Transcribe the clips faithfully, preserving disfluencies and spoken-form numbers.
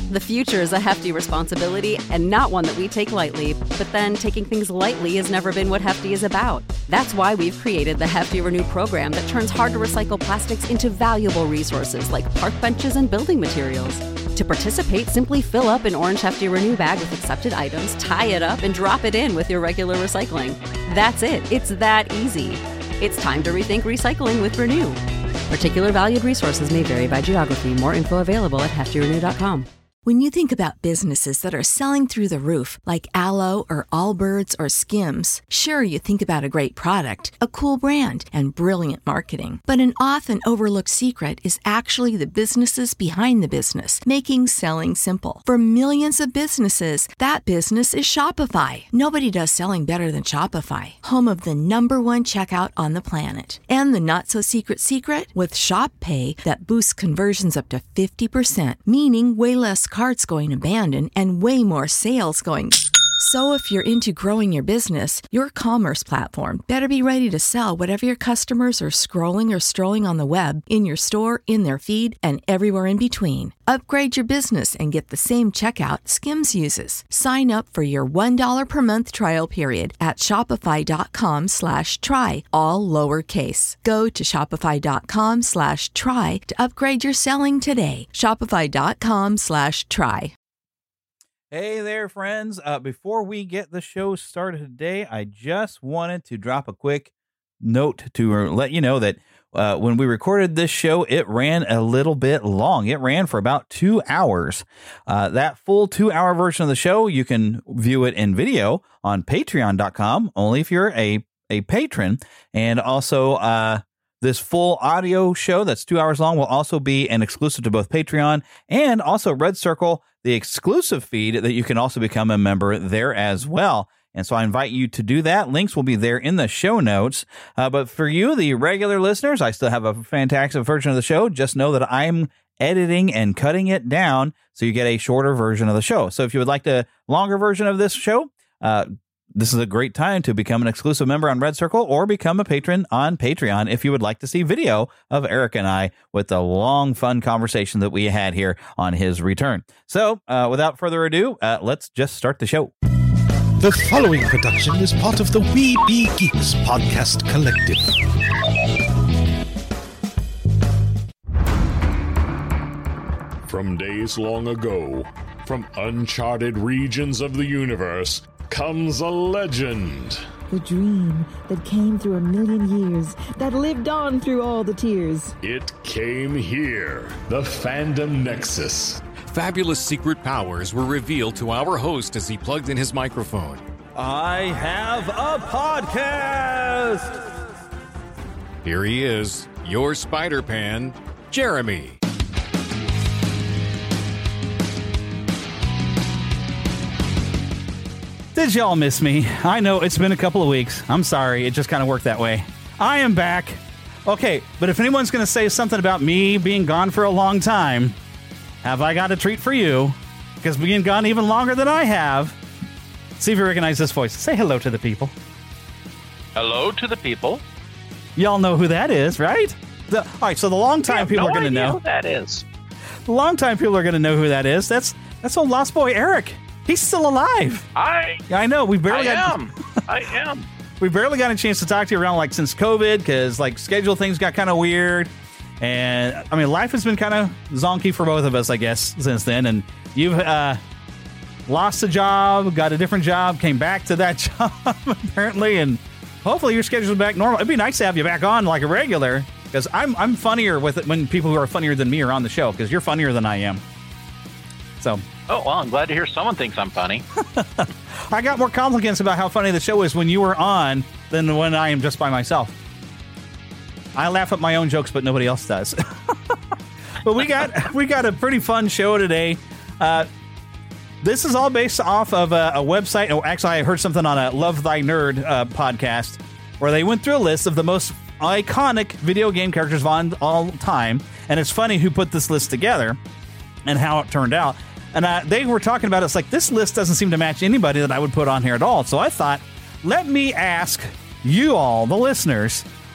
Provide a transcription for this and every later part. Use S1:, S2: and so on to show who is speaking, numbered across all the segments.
S1: The future is a hefty responsibility and not one that we take lightly, but then taking things lightly has never been what Hefty is about. That's why we've created the Hefty Renew program that turns hard-to-recycle plastics into valuable resources like park benches and building materials. To participate, simply fill up an orange Hefty Renew bag with accepted items, tie it up, and drop it in with your regular recycling. That's it. It's that easy. It's time to rethink recycling with Renew. Particular valued resources may vary by geography. More info available at hefty renew dot com.
S2: When you think about businesses that are selling through the roof, like Aloe or Allbirds or Skims, sure, you think about a great product, a cool brand, and brilliant marketing. But an often overlooked secret is actually the businesses behind the business, making selling simple. For millions of businesses, that business is Shopify. Nobody does selling better than Shopify, home of the number one checkout on the planet. And the not-so-secret secret? With Shop Pay that boosts conversions up to fifty percent, meaning way less carts going abandoned and way more sales going. So if you're into growing your business, your commerce platform better be ready to sell whatever your customers are scrolling or strolling on the web, in your store, in their feed, and everywhere in between. Upgrade your business and get the same checkout Skims uses. Sign up for your one dollar per month trial period at shopify.com slash try, all lowercase. Go to shopify.com slash try to upgrade your selling today. Shopify.com slash try.
S3: Hey there, friends. Uh, before we get the show started today, I just wanted to drop a quick note to let you know that uh, when we recorded this show, it ran a little bit long. It ran for about two hours. Uh, that full two-hour version of the show, you can view it in video on patreon dot com, only if you're a, a patron. And also, uh, this full audio show that's two hours long will also be an exclusive to both Patreon and also Red Circle, the exclusive feed that you can also become a member there as well. And so I invite you to do that. Links will be there in the show notes. Uh, but for you, the regular listeners, I still have a fantastic version of the show. Just know that I'm editing and cutting it down so you get a shorter version of the show. So if you would like the longer version of this show, uh, this is a great time to become an exclusive member on Red Circle or become a patron on Patreon if you would like to see video of Eric and I with the long, fun conversation that we had here on his return. So uh, without further ado, uh, let's just start the show.
S4: The following production is part of the We Be Geeks podcast collective.
S5: From days long ago, from uncharted regions of the universe, comes a legend.
S6: The dream that came through a million years, that lived on through all the tears.
S5: It came here, the Fandom Nexus.
S7: Fabulous secret powers were revealed to our host as he plugged in his microphone.
S3: I have a podcast!
S7: Here he is, your Spider-Pan, Jeremy.
S3: Did y'all miss me? I know it's been a couple of weeks. I'm sorry. It just kind of worked that way. I am back. Okay, but if anyone's going to say something about me being gone for a long time, have I got a treat for you? Because being gone even longer than I have. See if you recognize this voice. Say hello to the people.
S8: Hello to the people.
S3: Y'all know who that is, right? The, all right, so the long time people
S8: no
S3: are going to know
S8: who that is.
S3: The long time people are going to know who that is. That's that's old Lost Boy Eric. He's still alive.
S8: I
S3: I know. We barely
S8: I
S3: got,
S8: am. I am.
S3: We barely got a chance to talk to you around like since COVID because like schedule things got kind of weird, and I mean life has been kind of zonky for both of us, I guess, since then. And you've uh, lost a job, got a different job, came back to that job apparently, and hopefully your schedule's back normal. It'd be nice to have you back on like a regular because I'm I'm funnier with it when people who are funnier than me are on the show because you're funnier than I am. So.
S8: Oh, well, I'm glad to hear someone thinks I'm funny.
S3: I got more compliments about how funny the show is when you were on than when I am just by myself. I laugh at my own jokes, but nobody else does. But we got we got a pretty fun show today. Uh, this is all based off of a, a website. Oh, actually, I heard something on a Love Thy Nerd uh, podcast where they went through a list of the most iconic video game characters of all time. And it's funny who put this list together and how it turned out. And uh, they were talking about it. It's like, this list doesn't seem to match anybody that I would put on here at all. So I thought, let me ask you all, the listeners,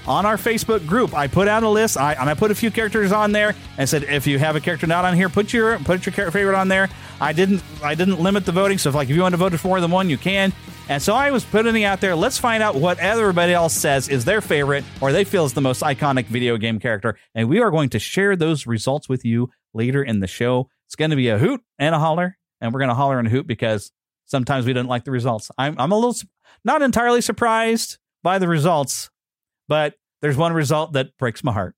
S3: on our Facebook group. I put out a list, I, and I put a few characters on there, and said if you have a character not on here, put your put your favorite on there. I didn't I didn't limit the voting, so if like if you want to vote for more than one, you can. And so I was putting it out there. Let's find out what everybody else says is their favorite or they feel is the most iconic video game character. And we are going to share those results with you later in the show. It's going to be a hoot and a holler. And we're going to holler and hoot because sometimes we didn't like the results. I'm, I'm a little not entirely surprised by the results, but there's one result that breaks my heart.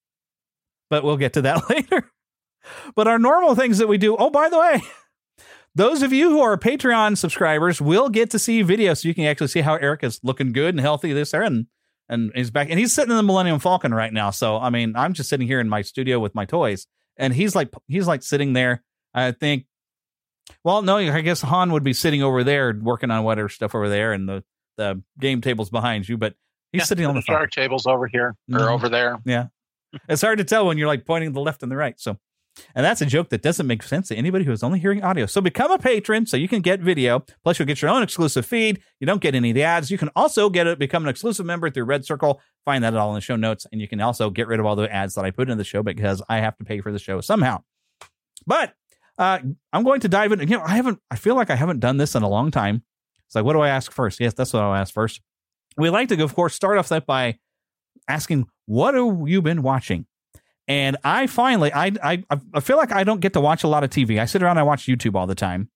S3: But we'll get to that later. But our normal things that we do. Oh, by the way, those of you who are Patreon subscribers will get to see videos so you can actually see how Eric is looking good and healthy this there. And, and he's back and he's sitting in the Millennium Falcon right now. So, I mean, I'm just sitting here in my studio with my toys and he's like, he's like sitting there. I think, well, no, I guess Han would be sitting over there working on whatever stuff over there and the, the game table's behind you, but he's
S8: yeah,
S3: sitting on the
S8: shark table's over here or
S3: mm-hmm.
S8: over there.
S3: Yeah. It's hard to tell when you're like pointing to the left and the right. So, and that's a joke that doesn't make sense to anybody who is only hearing audio. So become a patron so you can get video. Plus, you'll get your own exclusive feed. You don't get any of the ads. You can also get it, become an exclusive member through Red Circle. Find that all in the show notes. And you can also get rid of all the ads that I put in the show because I have to pay for the show somehow. But uh, I'm going to dive in. You know, I haven't, I feel like I haven't done this in a long time. It's like, what do I ask first? Yes, that's what I'll ask first. We like to, of course, start off that by asking, what have you been watching? And I finally, I, I I feel like I don't get to watch a lot of T V. I sit around and I watch YouTube all the time.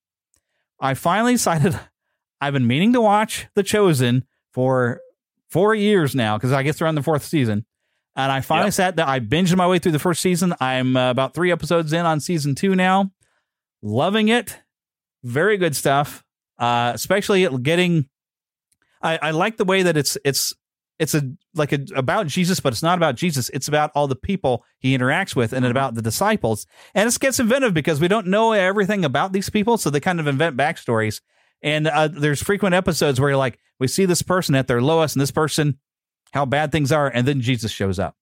S3: I finally decided I've been meaning to watch The Chosen for four years now because I guess they're on the fourth season. And I finally yep. sat down. I binged my way through the first season. I'm uh, about three episodes in on season two now. Loving it. Very good stuff. Uh, especially getting. I, I like the way that it's it's. It's a like a, about Jesus, but it's not about Jesus. It's about all the people he interacts with and about the disciples. And it gets inventive because we don't know everything about these people. So they kind of invent backstories. And uh, there's frequent episodes where like we see this person at their lowest and this person, how bad things are. And then Jesus shows up.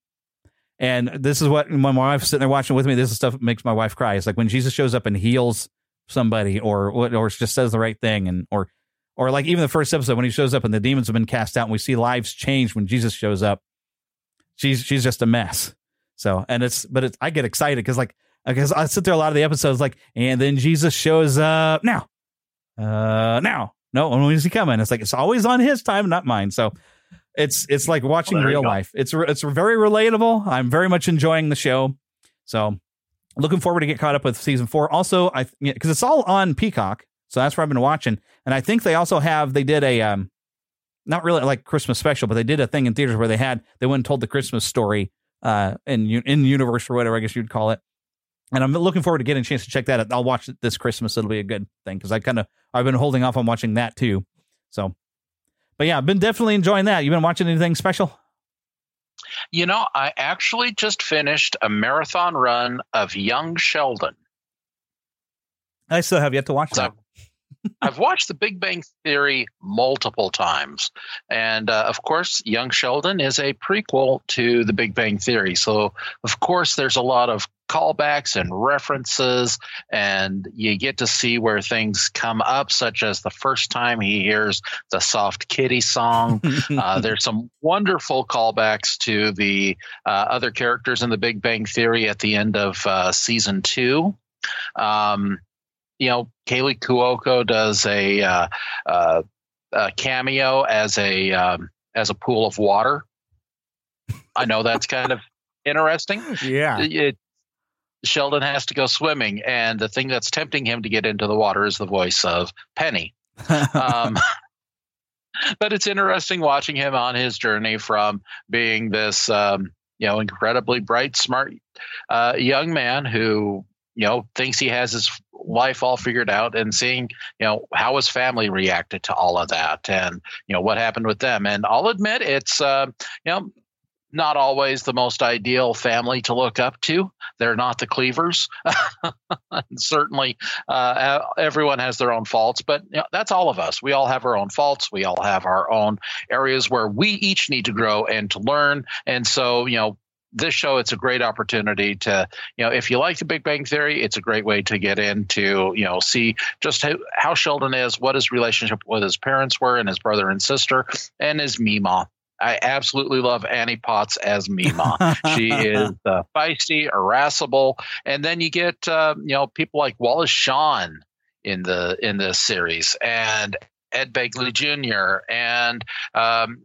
S3: And this is what when my wife's sitting there watching with me, this is stuff that makes my wife cry. It's like when Jesus shows up and heals somebody or or just says the right thing and or Or like even the first episode when he shows up and the demons have been cast out and we see lives change when Jesus shows up. She's she's just a mess. So and it's but it's I get excited because like because I sit there a lot of the episodes like and then Jesus shows up now. Uh now. No, when is he coming? It's like it's always on his time, not mine. So it's it's like watching well, real life. It's it's very relatable. I'm very much enjoying the show. So looking forward to get caught up with season four. Also, I because it's all on Peacock. So that's where I've been watching. And I think they also have, they did a, um, not really like Christmas special, but they did a thing in theaters where they had, they went and told the Christmas story uh, in in universe or whatever, I guess you'd call it. And I'm looking forward to getting a chance to check that out. I'll watch it this Christmas. It'll be a good thing because I kind of, I've been holding off on watching that too. So, but yeah, I've been definitely enjoying that. You been watching anything special?
S8: You know, I actually just finished a marathon run of Young Sheldon.
S3: I still have yet to watch that.
S8: I've watched The Big Bang Theory multiple times. And, uh, of course, Young Sheldon is a prequel to The Big Bang Theory. So, of course, there's a lot of callbacks and references, and you get to see where things come up, such as the first time he hears the Soft Kitty song. uh, there's some wonderful callbacks to the uh, other characters in The Big Bang Theory at the end of uh, season two. Um You know, Kaylee Cuoco does a, uh, uh, a cameo as a um, as a pool of water. I know that's kind of interesting.
S3: Yeah,
S8: it, Sheldon has to go swimming, and the thing that's tempting him to get into the water is the voice of Penny. um, but it's interesting watching him on his journey from being this, um, you know, incredibly bright, smart uh, young man who, you know, thinks he has his life all figured out, and seeing, you know, how his family reacted to all of that and, you know, what happened with them. And I'll admit it's, uh, you know, not always the most ideal family to look up to. They're not the Cleavers. Certainly uh, everyone has their own faults, but you know, that's all of us. We all have our own faults. We all have our own areas where we each need to grow and to learn. And so, you know, this show, it's a great opportunity to, you know, if you like The Big Bang Theory, it's a great way to get into, you know, see just how, how Sheldon is, what his relationship with his parents were and his brother and sister and his Meemaw. I absolutely love Annie Potts as Mima. She is uh, feisty, irascible, and then you get uh, you know people like Wallace Shawn in the in this series, and Ed Begley Junior and um,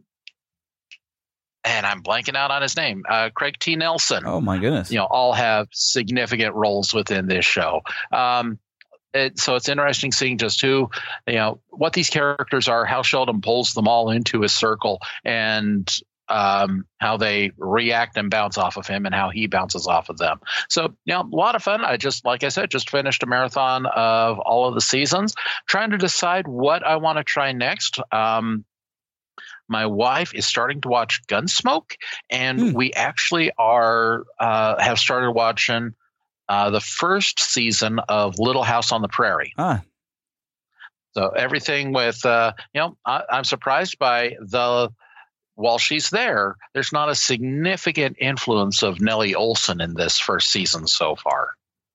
S8: and I'm blanking out on his name, uh, Craig T. Nelson.
S3: Oh my goodness!
S8: You know, all have significant roles within this show. Um, It, so it's interesting seeing just who, you know, what these characters are, how Sheldon pulls them all into his circle, and um, how they react and bounce off of him, and how he bounces off of them. So, you know, a lot of fun. I just, like I said, just finished a marathon of all of the seasons, trying to decide what I want to try next. Um, my wife is starting to watch Gunsmoke, and hmm. we actually are uh, have started watching Uh, the first season of Little House on the Prairie.
S3: Ah.
S8: So everything with, uh, you know, I, I'm surprised by the, while she's there, there's not a significant influence of Nellie Olson in this first season so far.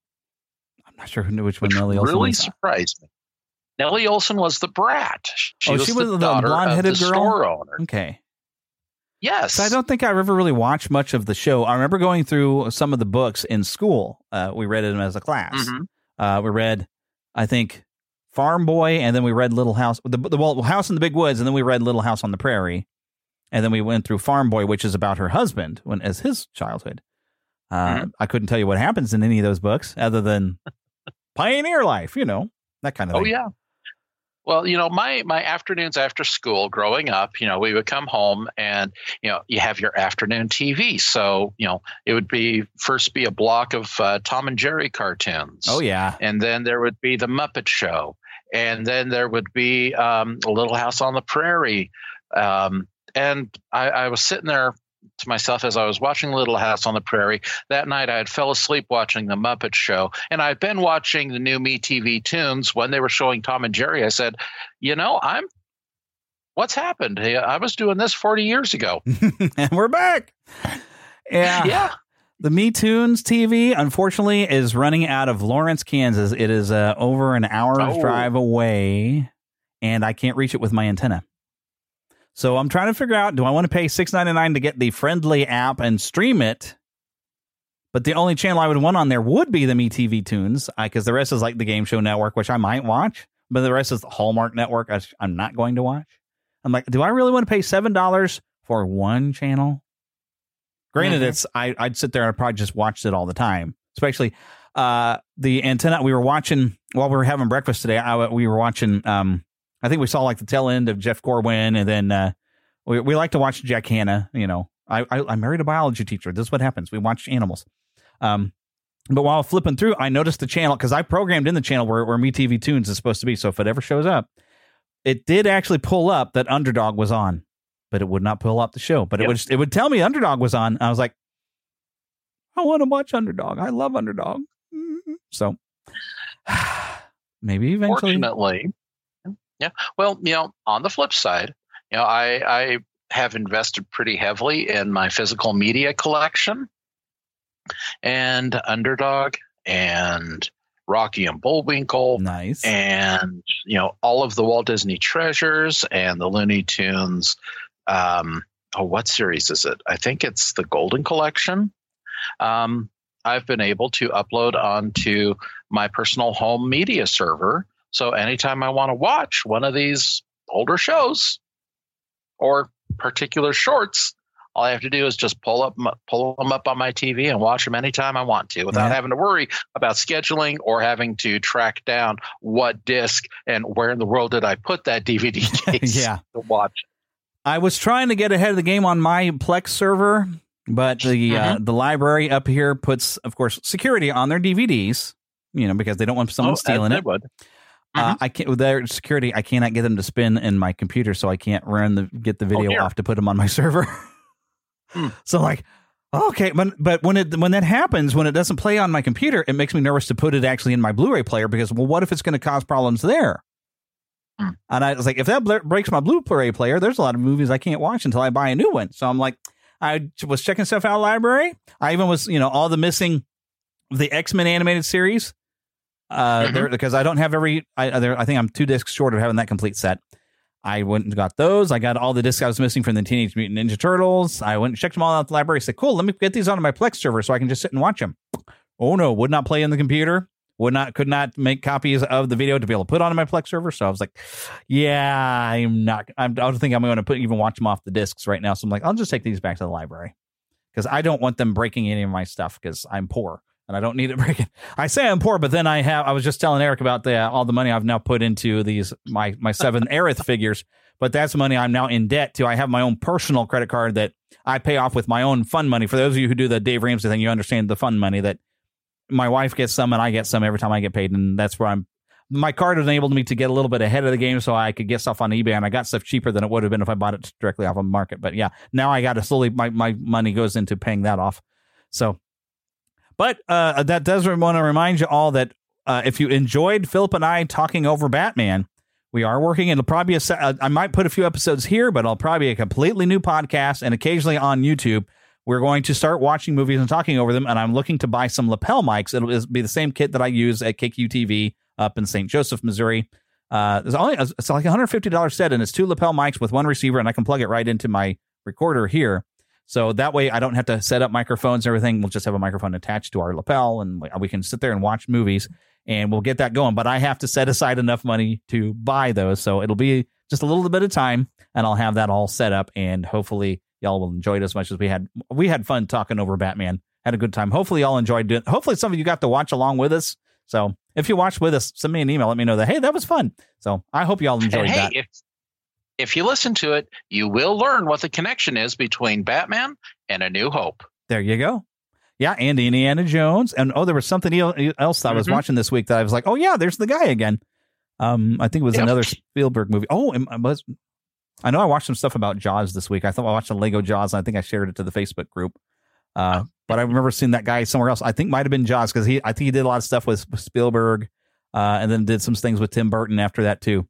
S3: I'm not sure who knew which one Nellie Olson
S8: really
S3: was.
S8: surprised me. Nellie Olson was the brat. She
S3: oh,
S8: was
S3: she was
S8: the,
S3: the
S8: daughter
S3: blonde-headed
S8: of the
S3: girl?
S8: store owner.
S3: Okay.
S8: Yes.
S3: So I don't think I've ever really watched much of the show. I remember going through some of the books in school. Uh, we read them as a class.
S8: Mm-hmm.
S3: Uh, we read, I think, Farm Boy, and then we read Little House, the, the well, House in the Big Woods, and then we read Little House on the Prairie, and then we went through Farm Boy, which is about her husband when as his childhood. Uh,
S8: mm-hmm.
S3: I couldn't tell you what happens in any of those books other than pioneer life, you know, that kind of
S8: oh,
S3: thing.
S8: Oh, yeah. Well, you know, my, my afternoons after school growing up, you know, we would come home and, you know, you have your afternoon T V. So, you know, it would be first be a block of uh, Tom and Jerry cartoons.
S3: Oh, yeah.
S8: And then there would be the Muppet Show. And then there would be um, a Little House on the Prairie. Um, and I, I was sitting there to myself as I was watching Little House on the Prairie. That night I had fell asleep watching the Muppet Show, and I'd been watching the new MeTV Toons when they were showing Tom and Jerry. I said, you know, I'm what's happened? I was doing this forty years ago.
S3: And we're back. Yeah.
S8: Yeah.
S3: The MeToons T V, unfortunately, is running out of Lawrence, Kansas. It is uh, over an hour's
S8: oh.
S3: drive away, and I can't reach it with my antenna. So I'm trying to figure out, do I want to pay six ninety-nine to get the Friendly app and stream it? But the only channel I would want on there would be the MeTV Toons, because the rest is like the Game Show Network, which I might watch. But the rest is the Hallmark Network, I, I'm not going to watch. I'm like, do I really want to pay seven dollars for one channel? Granted, mm-hmm. it's I, I'd sit there and I'd probably just watch it all the time. Especially uh, the antenna. We were watching, while we were having breakfast today, I, we were watching... Um, I think we saw like the tail end of Jeff Corwin, and then uh, we we like to watch Jack Hanna. You know, I, I I married a biology teacher. This is what happens. We watch animals. Um, but while flipping through, I noticed the channel because I programmed in the channel where where MeTV Toons is supposed to be. So if it ever shows up, it did actually pull up that Underdog was on, but it would not pull up the show. But yep. it would it would tell me Underdog was on. I was like, I want to watch Underdog. I love Underdog. Mm-hmm. So maybe eventually.
S8: Fortunately. Yeah. Well, you know, on the flip side, you know, I, I have invested pretty heavily in my physical media collection, and Underdog and Rocky and Bullwinkle.
S3: Nice.
S8: And, you know, all of the Walt Disney Treasures and the Looney Tunes. Um, oh, what series is it? I think it's the Golden Collection. Um, I've been able to upload onto my personal home media server. So anytime I want to watch one of these older shows or particular shorts, all I have to do is just pull up, pull them up on my T V and watch them anytime I want to, without yeah. having to worry about scheduling or having to track down what disc and where in the world did I put that D V D case
S3: yeah.
S8: to watch.
S3: I was trying to get ahead of the game on my Plex server, but the mm-hmm. uh, the library up here puts, of course, security on their D V Ds. You know, because they don't want someone
S8: oh,
S3: stealing it.
S8: Would.
S3: Uh,
S8: mm-hmm.
S3: I can't with their security. I cannot get them to spin in my computer, so I can't run the get the video
S8: oh,
S3: off to put them on my server.
S8: hmm.
S3: So, like, okay, but but when it when that happens, when it doesn't play on my computer, it makes me nervous to put it actually in my Blu-ray player because, well, what if it's going to cause problems there? Hmm. And I was like, if that bl- breaks my Blu-ray player, there's a lot of movies I can't watch until I buy a new one. So I'm like, I was checking stuff out library. I even was, you know, all the missing the X-Men animated series. Uh, mm-hmm. there because I don't have every. I there, I think I'm two discs short of having that complete set. I went and got those. I got all the discs I was missing from the Teenage Mutant Ninja Turtles. I went and checked them all out at the library. I said, cool, let me get these onto my Plex server so I can just sit and watch them. Oh, no, would not play in the computer. Would not, could not make copies of the video to be able to put onto my Plex server. So I was like, yeah, I'm not, I'm, I don't think I'm going to put even watch them off the discs right now. So I'm like, I'll just take these back to the library because I don't want them breaking any of my stuff because I'm poor. And I don't need it breaking. I say I'm poor, but then I have. I was just telling Eric about the all the money I've now put into these my my seven Aerith figures. But that's money I'm now in debt to. I have my own personal credit card that I pay off with my own fun money. For those of you who do the Dave Ramsey thing, you understand the fun money that my wife gets some and I get some every time I get paid, and that's where I'm. My card enabled me to get a little bit ahead of the game, so I could get stuff on eBay, and I got stuff cheaper than it would have been if I bought it directly off of the market. But yeah, now I got to slowly. My my money goes into paying that off. So. But uh, that does want to remind you all that uh, if you enjoyed Philip and I talking over Batman, we are working. It'll probably be a, uh, I might put a few episodes here, but it'll probably be a completely new podcast. And occasionally on YouTube, we're going to start watching movies and talking over them. And I'm looking to buy some lapel mics. It'll be the same kit that I use at K Q T V up in Saint Joseph, Missouri. Uh, there's only it's like a one hundred fifty dollars set, and it's two lapel mics with one receiver, and I can plug it right into my recorder here. So that way I don't have to set up microphones and everything. We'll just have a microphone attached to our lapel, and we can sit there and watch movies, and we'll get that going. But I have to set aside enough money to buy those. So it'll be just a little bit of time, and I'll have that all set up, and hopefully y'all will enjoy it as much as we had. We had fun talking over Batman. Had a good time. Hopefully y'all enjoyed it. Hopefully some of you got to watch along with us. So if you watched with us, send me an email. Let me know that, hey, that was fun. So I hope y'all enjoyed
S8: and hey,
S3: that.
S8: If- If you listen to it, you will learn what the connection is between Batman and A New Hope.
S3: There you go. Yeah, and Indiana Jones. And, oh, there was something else I was mm-hmm. watching this week that I was like, oh, yeah, there's the guy again. Um, I think it was yep. another Spielberg movie. Oh, I, was, I know I watched some stuff about Jaws this week. I thought I watched the Lego Jaws, and I think I shared it to the Facebook group. Uh, but I remember seeing that guy somewhere else. I think might have been Jaws because he, I think he did a lot of stuff with Spielberg uh, and then did some things with Tim Burton after that, too.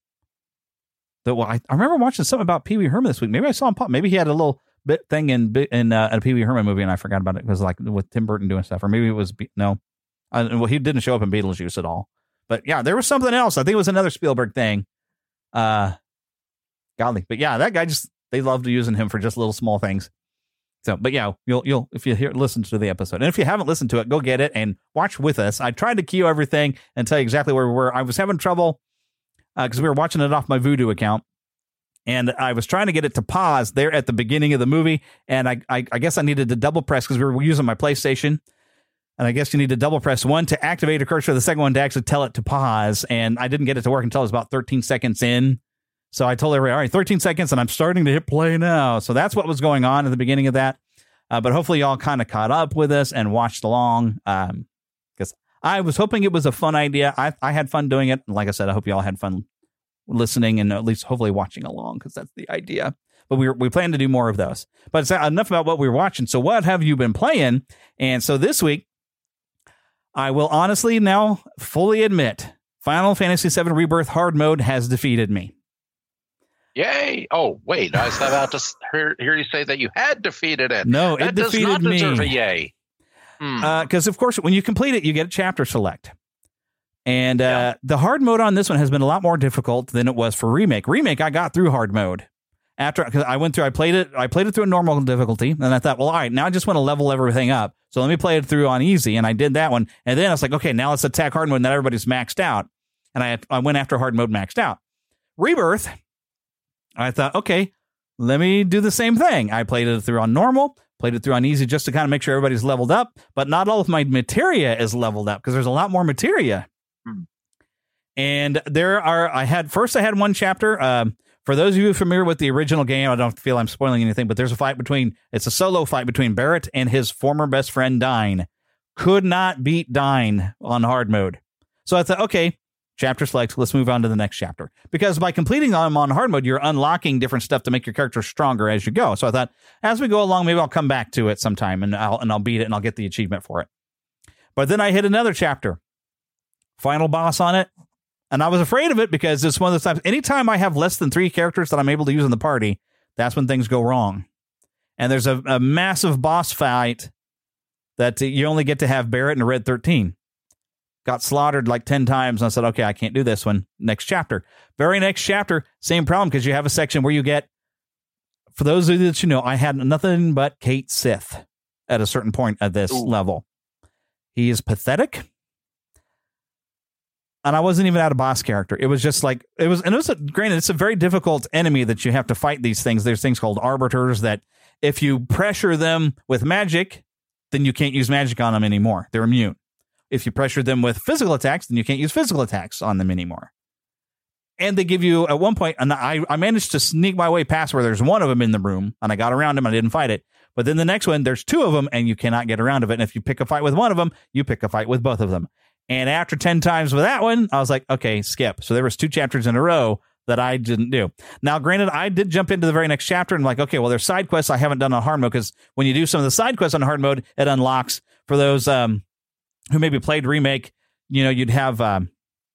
S3: Well, I, I remember watching something about Pee Wee Herman this week. Maybe I saw him pop. Maybe he had a little bit thing in in uh, a Pee Wee Herman movie, and I forgot about it because like with Tim Burton doing stuff, or maybe it was no. Uh, well, he didn't show up in Beetlejuice at all. But yeah, there was something else. I think it was another Spielberg thing. Uh, golly, but yeah, that guy just they loved using him for just little small things. So, but yeah, you'll you'll if you hear listen to the episode, and if you haven't listened to it, go get it and watch with us. I tried to cue everything and tell you exactly where we were. I was having trouble. Because uh, we were watching it off my Vudu account, and I was trying to get it to pause there at the beginning of the movie, and I I, I guess I needed to double press because we were using my PlayStation, and I guess you need to double press one to activate a cursor, the second one to actually tell it to pause, and I didn't get it to work until it was about thirteen seconds in. So I told everybody, all right, thirteen seconds, and I'm starting to hit play now. So that's what was going on at the beginning of that. Uh, but hopefully y'all kind of caught up with us and watched along. Um, because I was hoping it was a fun idea. I I had fun doing it. And like I said, I hope you all had fun listening and at least hopefully watching along because that's the idea. But we we plan to do more of those. But it's enough about what we were watching. So what have you been playing? And so this week, I will honestly now fully admit Final Fantasy seven Rebirth Hard Mode has defeated me.
S8: Yay! Oh, wait, I was about to hear, hear you say that you had defeated it.
S3: No,
S8: that
S3: it defeated
S8: does not
S3: me.
S8: Deserve a yay.
S3: Because, mm. uh, of course, when you complete it, you get a chapter select. And uh, yeah. the hard mode on this one has been a lot more difficult than it was for Remake. Remake, I got through hard mode. After cause I went through, I played it, I played it through a normal difficulty, and I thought, well, all right, now I just want to level everything up. So let me play it through on easy, and I did that one. And then I was like, okay, now let's attack hard mode, and then everybody's maxed out. And I I went after hard mode maxed out. Rebirth, I thought, okay, let me do the same thing. I played it through on normal, played it through on easy just to kind of make sure everybody's leveled up, but not all of my materia is leveled up because there's a lot more materia. Hmm. And there are, I had, first I had one chapter. Um, for those of you familiar with the original game, I don't feel I'm spoiling anything, but there's a fight between, it's a solo fight between Barrett and his former best friend, Dyne. Could not beat Dyne on hard mode. So I thought, okay, chapter select, let's move on to the next chapter. Because by completing them on hard mode, you're unlocking different stuff to make your character stronger as you go. So I thought, as we go along, maybe I'll come back to it sometime and I'll, and I'll beat it and I'll get the achievement for it. But then I hit another chapter. Final boss on it. And I was afraid of it because it's one of those times, anytime I have less than three characters that I'm able to use in the party, that's when things go wrong. And there's a, a massive boss fight that you only get to have Barrett and a Red thirteen. got slaughtered like ten times. And I said, okay, I can't do this one. Next chapter. Very next chapter, same problem, because you have a section where you get, for those of you that you know, I had nothing but Cait Sith at a certain point at this Ooh. level. He is pathetic. And I wasn't even at a boss character. It was just like, it was, and it was, a, granted, it's a very difficult enemy that you have to fight these things. There's things called arbiters that if you pressure them with magic, then you can't use magic on them anymore. They're immune. If you pressure them with physical attacks, then you can't use physical attacks on them anymore. And they give you, at one point, and I, I managed to sneak my way past where there's one of them in the room, and I got around him, and I didn't fight it. But then the next one, there's two of them, and you cannot get around of it. And if you pick a fight with one of them, you pick a fight with both of them. And after ten times with that one, I was like, okay, skip. So there was two chapters in a row that I didn't do. Now, granted, I did jump into the very next chapter and like, okay, well, there's side quests I haven't done on hard mode, because when you do some of the side quests on hard mode, it unlocks for those um, who maybe played Remake, you know, you'd have um,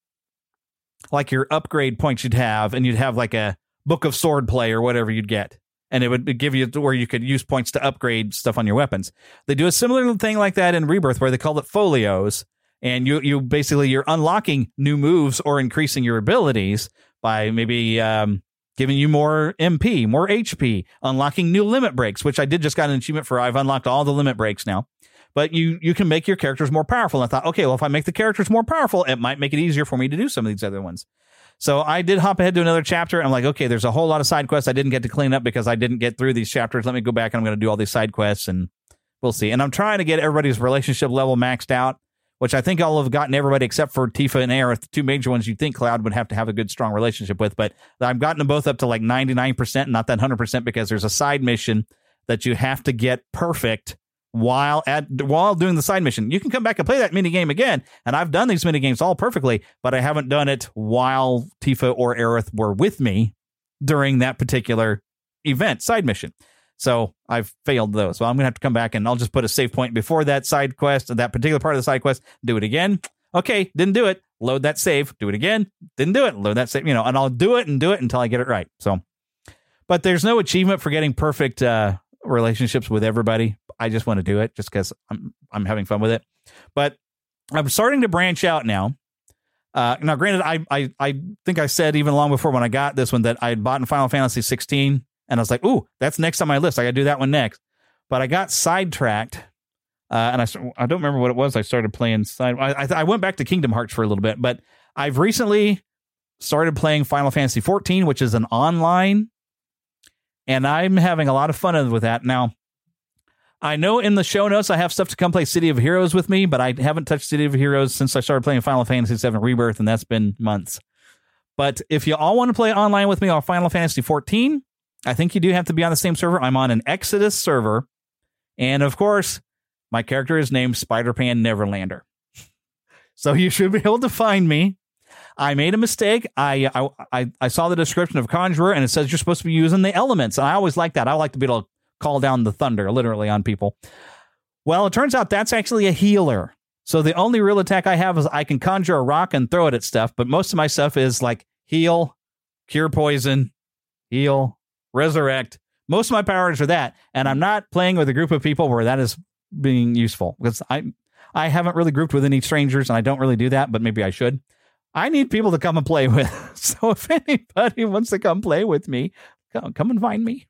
S3: like your upgrade points you'd have, and you'd have like a Book of Sword Play or whatever you'd get. And it would give you where you could use points to upgrade stuff on your weapons. They do a similar thing like that in Rebirth where they call it folios. And you you basically, you're unlocking new moves or increasing your abilities by maybe um, giving you more M P, more H P, unlocking new limit breaks, which I did just got an achievement for. I've unlocked all the limit breaks now. But you you can make your characters more powerful. And I thought, okay, well, if I make the characters more powerful, it might make it easier for me to do some of these other ones. So I did hop ahead to another chapter. And I'm like, okay, there's a whole lot of side quests I didn't get to clean up because I didn't get through these chapters. Let me go back and I'm going to do all these side quests and we'll see. And I'm trying to get everybody's relationship level maxed out, which I think I'll have gotten everybody except for Tifa and Aerith, the two major ones you'd think Cloud would have to have a good, strong relationship with. But I've gotten them both up to like ninety-nine percent, not that one hundred percent, because there's a side mission that you have to get perfect while at while doing the side mission. You can come back and play that mini game again, and I've done these mini games all perfectly, but I haven't done it while Tifa or Aerith were with me during that particular event, side mission. So I've failed those. So I'm going to have to come back and I'll just put a save point before that side quest, that particular part of the side quest, do it again. Okay, didn't do it. Load that save, do it again. Didn't do it. Load that save, you know, and I'll do it and do it until I get it right. So, but there's no achievement for getting perfect uh, relationships with everybody. I just want to do it just because I'm, I'm having fun with it. But I'm starting to branch out now. Uh, now, granted, I, I, I think I said even long before when I got this one that I had bought in Final Fantasy sixteen. And I was like, ooh, that's next on my list. I got to do that one next. But I got sidetracked. Uh, and I I don't remember what it was. I started playing side. I, I I went back to Kingdom Hearts for a little bit. But I've recently started playing Final Fantasy fourteen, which is an online. And I'm having a lot of fun with that. Now, I know in the show notes I have stuff to come play City of Heroes with me. But I haven't touched City of Heroes since I started playing Final Fantasy seven Rebirth. And that's been months. But if you all want to play online with me on Final Fantasy fourteen, I think you do have to be on the same server. I'm on an Exodus server. And of course, my character is named Spider-Pan Neverlander. So you should be able to find me. I made a mistake. I, I I I saw the description of Conjurer and it says you're supposed to be using the elements. And I always like that. I like to be able to call down the thunder literally on people. Well, it turns out that's actually a healer. So the only real attack I have is I can conjure a rock and throw it at stuff. But most of my stuff is like heal, cure poison, heal, resurrect. Most of my powers are that, and I'm not playing with a group of people where that is being useful because I I haven't really grouped with any strangers, and I don't really do that, but maybe I should. I need people to come and play with. So if anybody wants to come play with me, come, come and find me.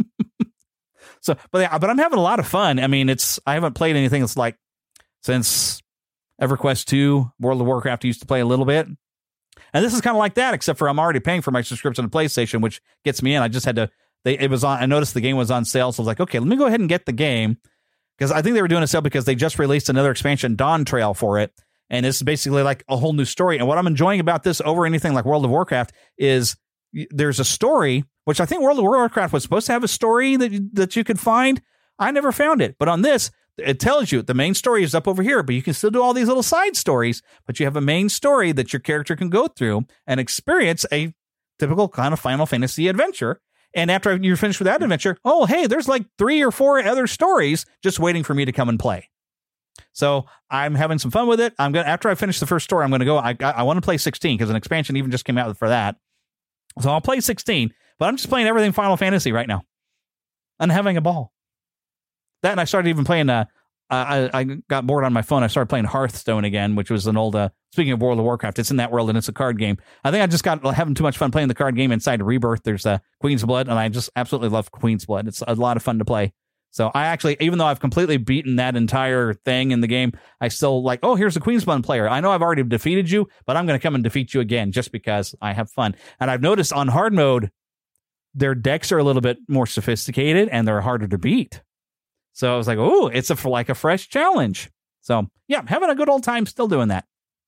S3: So, but yeah, but I'm having a lot of fun. I mean, it's I haven't played anything that's like since EverQuest two, World of Warcraft. I used to play a little bit. And this is kind of like that, except for I'm already paying for my subscription to PlayStation, which gets me in. I just had to, they, it was on, I noticed the game was on sale. So I was like, okay, let me go ahead and get the game. Because I think they were doing a sale because they just released another expansion, Dawn Trail, for it. And it's basically like a whole new story. And what I'm enjoying about this over anything like World of Warcraft is there's a story, which I think World of Warcraft was supposed to have a story that you, that you could find. I never found it. But on this, it tells you the main story is up over here, but you can still do all these little side stories, but you have a main story that your character can go through and experience a typical kind of Final Fantasy adventure. And after you're finished with that adventure, oh, hey, there's like three or four other stories just waiting for me to come and play. So I'm having some fun with it. I'm going to, after I finish the first story, I'm going to go, I, I, I want to play sixteen because an expansion even just came out for that. So I'll play sixteen, but I'm just playing everything Final Fantasy right now. I'm having a ball. That, and I started even playing uh, I, I got bored on my phone. I started playing Hearthstone again, which was an old, uh, speaking of World of Warcraft, it's in that world and it's a card game. I think I just got having too much fun playing the card game inside Rebirth. There's uh, Queen's Blood, and I just absolutely love Queen's Blood. It's a lot of fun to play. So I actually, even though I've completely beaten that entire thing in the game, I still like, oh, here's a Queen's Blood player. I know I've already defeated you, but I'm going to come and defeat you again just because I have fun. And I've noticed on hard mode, their decks are a little bit more sophisticated and they're harder to beat. So I was like, oh, it's a, like a fresh challenge. So, yeah, having a good old time still doing that.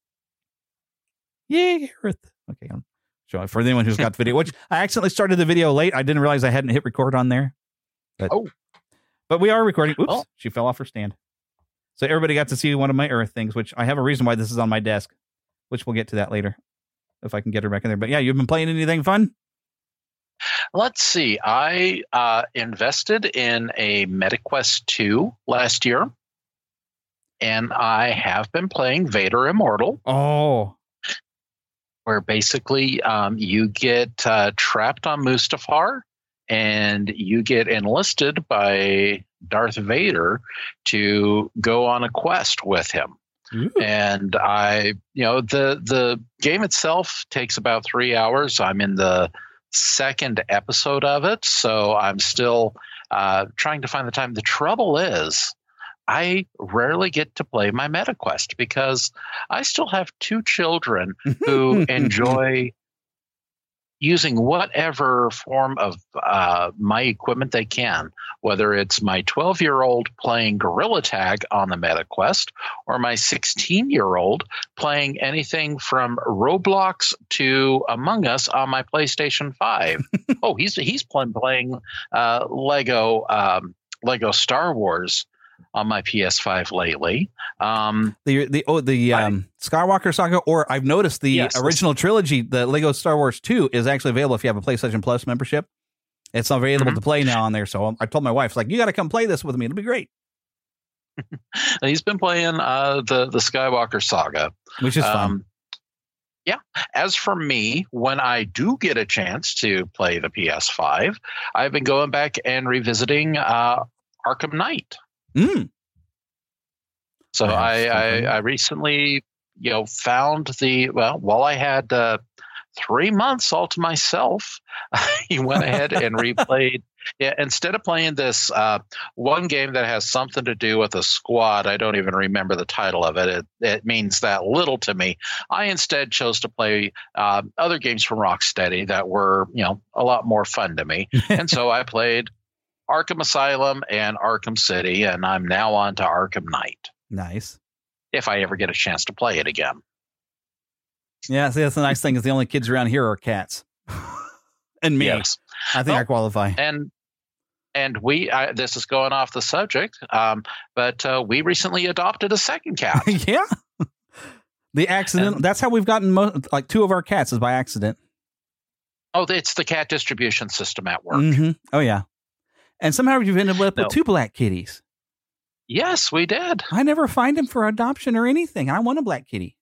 S3: Yay, Earth. Okay, I'm showing for anyone who's got the video, which I accidentally started the video late. I didn't realize I hadn't hit record on there. But,
S8: oh. But
S3: we are recording. Oops,
S8: oh.
S3: She fell off her stand. So everybody got to see one of my Earth things, which I have a reason why this is on my desk, which we'll get to that later if I can get her back in there. But yeah, you've been playing anything fun?
S8: Let's see. I uh, invested in a MetaQuest two last year, and I have been playing Vader Immortal.
S3: Oh.
S8: Where basically um, you get uh, trapped on Mustafar, and you get enlisted by Darth Vader to go on a quest with him. Ooh. And I, you know, the the game itself takes about three hours. I'm in the second episode of it, so I'm still uh, trying to find the time. The trouble is, I rarely get to play my MetaQuest because I still have two children who enjoy using whatever form of uh, my equipment they can, whether it's my twelve-year-old playing Gorilla Tag on the MetaQuest or my sixteen-year-old playing anything from Roblox to Among Us on my PlayStation five. oh, he's he's playing, playing uh, Lego um, Lego Star Wars on my P S five lately. Um,
S3: the the oh the um, I, Skywalker Saga, or I've noticed the yes, original trilogy, the Lego Star Wars two, is actually available if you have a PlayStation Plus membership. It's available mm-hmm. to play now on there. So I told my wife, like, you got to come play this with me. It'll be great.
S8: He's been playing uh, the the Skywalker Saga,
S3: which is fun. Um,
S8: yeah. As for me, when I do get a chance to play the P S five, I've been going back and revisiting uh, Arkham Knight.
S3: Mm.
S8: So I, I, I recently, you know, found the, well, while I had uh, three months all to myself, I went ahead and replayed. Yeah, instead of playing this uh, one game that has something to do with a squad, I don't even remember the title of it. It, it means that little to me. I instead chose to play uh, other games from Rocksteady that were, you know, a lot more fun to me. And so I played Arkham Asylum and Arkham City, and I'm now on to Arkham Knight.
S3: Nice.
S8: If I ever get a chance to play it again.
S3: Yeah, see, that's the nice thing is the only kids around here are cats. And me. Yes. I think well, I qualify.
S8: And and we, I, this is going off the subject, um, but uh, we recently adopted a second cat.
S3: Yeah. The accident, and, that's how we've gotten mo- like two of our cats is by accident.
S8: Oh, it's the cat distribution system at work.
S3: Mm-hmm. Oh, yeah. And somehow you've ended up
S8: no.
S3: with two black kitties.
S8: Yes, we did.
S3: I never find them for adoption or anything. I want a black kitty.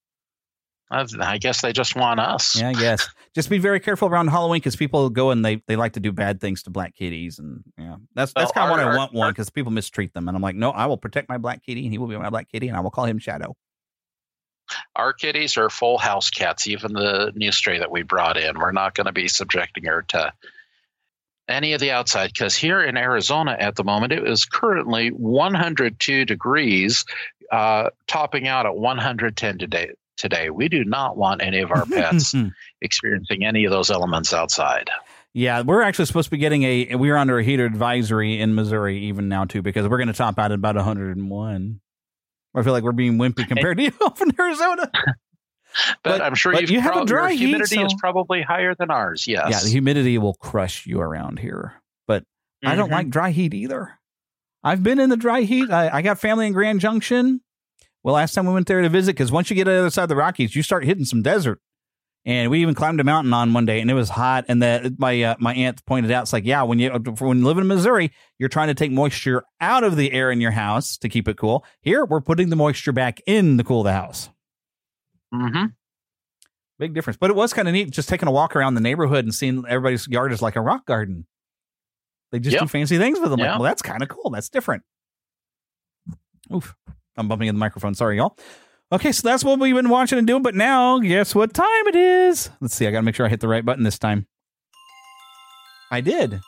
S8: I guess they just want us.
S3: Yeah, I guess. Just be very careful around Halloween because people go and they, they like to do bad things to black kitties. And yeah, that's that's well, kind of why I want one because people mistreat them. And I'm like, no, I will protect my black kitty and he will be my black kitty and I will call him Shadow.
S8: Our kitties are full house cats, even the new stray that we brought in. We're not going to be subjecting her to any of the outside because here in Arizona at the moment, it is currently one hundred two degrees, uh, topping out at one hundred ten today. Today, we do not want any of our pets experiencing any of those elements outside.
S3: Yeah, we're actually supposed to be getting a, we're under a heater advisory in Missouri even now too, because we're going to top out at about one hundred one. I feel like we're being wimpy compared and, to you in Arizona.
S8: But, but I'm sure
S3: but you have
S8: prob-
S3: a dry
S8: your humidity
S3: heat, so...
S8: is probably higher than ours. Yes.
S3: Yeah, the humidity will crush you around here. But mm-hmm. I don't like dry heat either. I've been in the dry heat. I, I got family in Grand Junction. Well, last time we went there to visit, because once you get to the other side of the Rockies, you start hitting some desert. And we even climbed a mountain on one day, and it was hot. And the, my uh, my aunt pointed out, it's like, yeah, when you when you live in Missouri, you're trying to take moisture out of the air in your house to keep it cool. Here, we're putting the moisture back in to cool the house.
S8: Mm-hmm.
S3: Big difference. But it was kind of neat just taking a walk around the neighborhood and seeing everybody's yard is like a rock garden. They just yep. do fancy things with them. Yep. Like, well, that's kind of cool. That's different. Oof, I'm bumping in the microphone. Sorry, y'all. Okay, so that's what we've been watching and doing, but now guess what time it is? Let's see, I got to make sure I hit the right button this time. I did.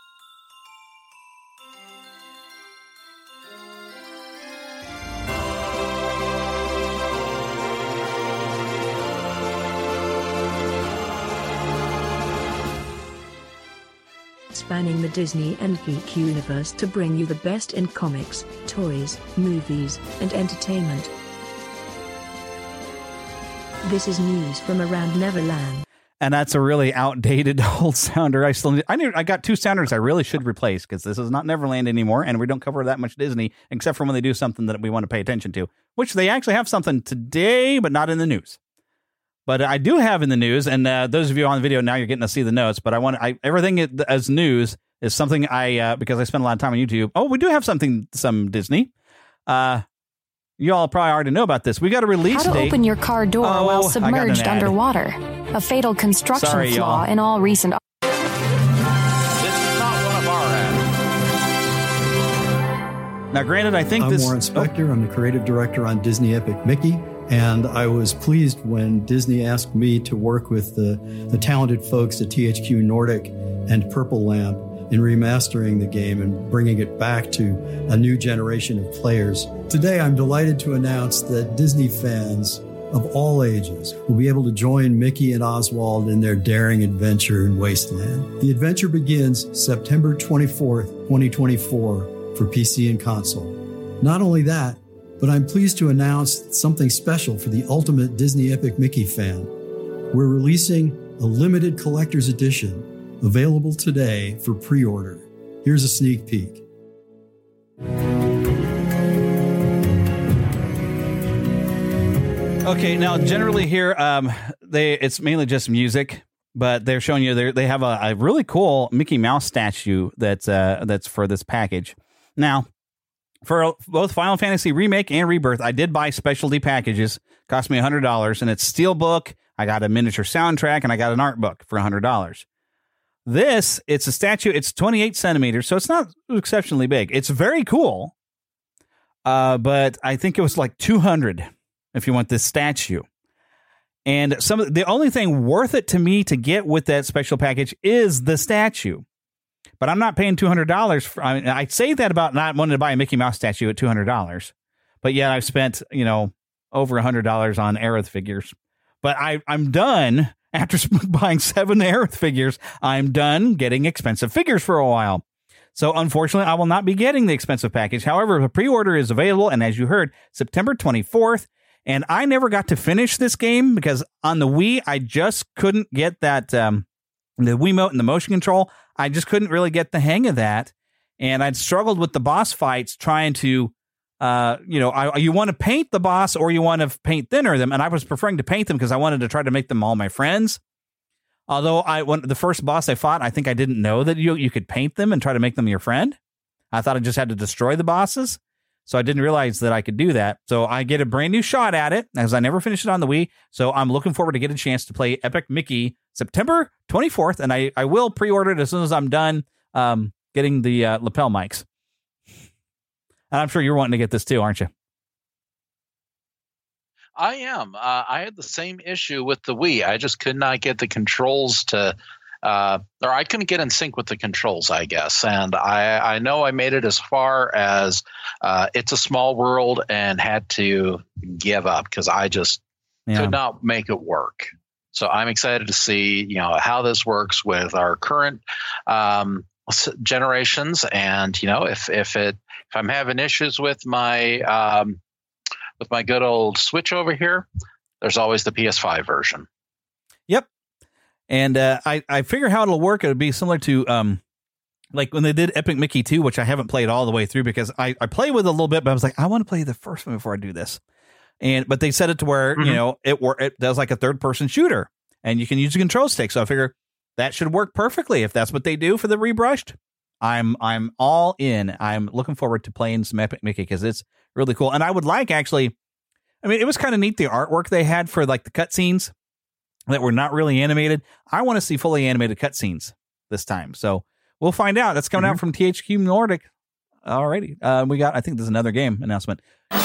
S9: Spanning the Disney and geek universe to bring you the best in comics, toys, movies, and entertainment. This is news from around Neverland.
S3: And that's a really outdated old sounder. I still need, I need, I got two sounders I really should replace because this is not Neverland anymore, and we don't cover that much Disney except for when they do something that we want to pay attention to, which they actually have something today, but not in the news. But I do have in the news, and uh, those of you on the video now, you're getting to see the notes. But I want I, everything as news is something I uh, because I spend a lot of time on YouTube. Oh, we do have something, some Disney. Uh, you all probably already know about this. We got a release
S10: How to
S3: date.
S10: open your car door
S3: oh,
S10: while submerged underwater. A fatal construction
S3: Sorry,
S10: flaw
S3: y'all.
S10: in all recent.
S3: This is not one of our ads. Now, granted, I think
S11: I'm
S3: this.
S11: Warren Spector. Oh. I'm the creative director on Disney Epic Mickey. And I was pleased when Disney asked me to work with the, the talented folks at T H Q Nordic and Purple Lamp in remastering the game and bringing it back to a new generation of players. Today, I'm delighted to announce that Disney fans of all ages will be able to join Mickey and Oswald in their daring adventure in Wasteland. The adventure begins September twenty-fourth, twenty twenty-four for P C and console. Not only that, but I'm pleased to announce something special for the ultimate Disney Epic Mickey fan. We're releasing a limited collector's edition available today for pre-order. Here's a sneak peek.
S3: Okay, now generally here, um, they it's mainly just music, but they're showing you they they have a, a really cool Mickey Mouse statue that's uh, that's for this package. Now, for both Final Fantasy Remake and Rebirth, I did buy specialty packages. Cost me one hundred dollars, and it's Steelbook. I got a miniature soundtrack, and I got an art book for one hundred dollars. This, it's a statue. It's twenty-eight centimeters, so it's not exceptionally big. It's very cool, uh, but I think it was like two hundred dollars if you want this statue. And some of the only thing worth it to me to get with that special package is the statue. But I'm not paying two hundred dollars. For, I mean, I say that about not wanting to buy a Mickey Mouse statue at two hundred dollars. But yet I've spent, you know, over one hundred dollars on Aerith figures. But I, I'm done. After buying seven Aerith figures, I'm done getting expensive figures for a while. So unfortunately, I will not be getting the expensive package. However, the pre-order is available. And as you heard, September twenty-fourth. And I never got to finish this game because on the Wii, I just couldn't get that, um, the Wiimote and the motion control. I just couldn't really get the hang of that. And I'd struggled with the boss fights trying to, uh, you know, I, you want to paint the boss or you want to paint thinner them. And I was preferring to paint them because I wanted to try to make them all my friends. Although I when the first boss I fought, I think I didn't know that you, you could paint them and try to make them your friend. I thought I just had to destroy the bosses. So I didn't realize that I could do that. So I get a brand new shot at it as I never finished it on the Wii. So I'm looking forward to get a chance to play Epic Mickey September twenty-fourth. And I, I will pre-order it as soon as I'm done um, getting the uh, lapel mics. And I'm sure you're wanting to get this too, aren't you?
S8: I am. Uh, I had the same issue with the Wii. I just could not get the controls to, uh, or I couldn't get in sync with the controls, I guess. And I, I know I made it as far as uh, It's a Small World and had to give up because I just yeah. could not make it work. So I'm excited to see, you know, how this works with our current um, generations. And, you know, if, if it, if I'm having issues with my, um, with my good old Switch over here, there's always the P S five version.
S3: Yep. And uh, I, I figure how it'll work. It would be similar to um, like when they did Epic Mickey two, which I haven't played all the way through because I, I play with it a little bit, but I was like, I want to play the first one before I do this. And but they set it to where, mm-hmm. you know, it, it does like a third person shooter and you can use a control stick. So I figure that should work perfectly if that's what they do for the rebrushed. I'm I'm all in. I'm looking forward to playing some Epic Mickey because it's really cool. And I would like actually, I mean, it was kind of neat the artwork they had for like the cutscenes that were not really animated. I want to see fully animated cutscenes this time. So we'll find out. That's coming mm-hmm. out from T H Q Nordic Alrighty. Uh, we got, I think there's another game announcement.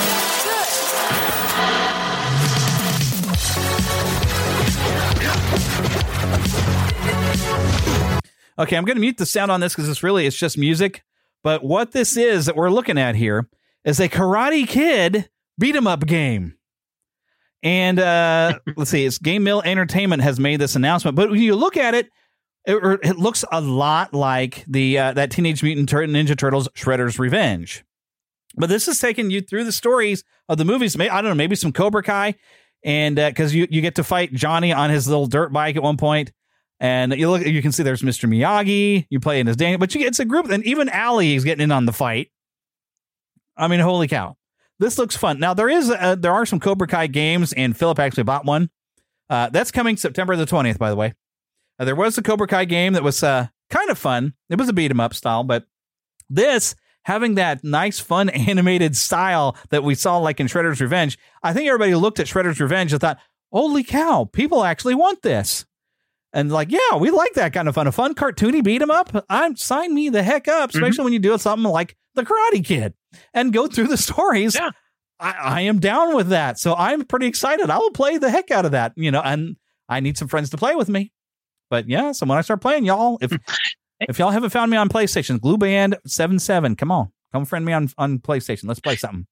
S3: Okay, I'm going to mute the sound on this because it's really, it's just music. But what this is that we're looking at here is a Karate Kid beat 'em up game. And uh, let's see, it's Game Mill Entertainment has made this announcement. But when you look at it, it, it looks a lot like the uh, that Teenage Mutant Tur- Ninja Turtles Shredder's Revenge. But this is taking you through the stories of the movies. I don't know, maybe some Cobra Kai. And because uh, you, you get to fight Johnny on his little dirt bike at one point. And you look, you can see there's Mister Miyagi. You play in his Daniel, but you, it's a group, and even Ali is getting in on the fight. I mean, holy cow! This looks fun. Now there is, a, there are some Cobra Kai games, and Philip actually bought one. Uh, that's coming September the twentieth, by the way. Uh, there was a Cobra Kai game that was uh, kind of fun. It was a beat 'em up style, but this having that nice, fun animated style that we saw like in Shredder's Revenge. I think everybody looked at Shredder's Revenge and thought, "Holy cow! People actually want this." And like, yeah, we like that kind of fun. A fun cartoony beat 'em up. I'm sign me the heck up, especially mm-hmm. when you do something like The Karate Kid and go through the stories. Yeah. I, I am down with that. So I'm pretty excited. I will play the heck out of that, you know, and I need some friends to play with me. But yeah, so when I start playing, y'all, if if y'all haven't found me on PlayStation, Glue Band seven seven, come on, come friend me on, on PlayStation. Let's play something.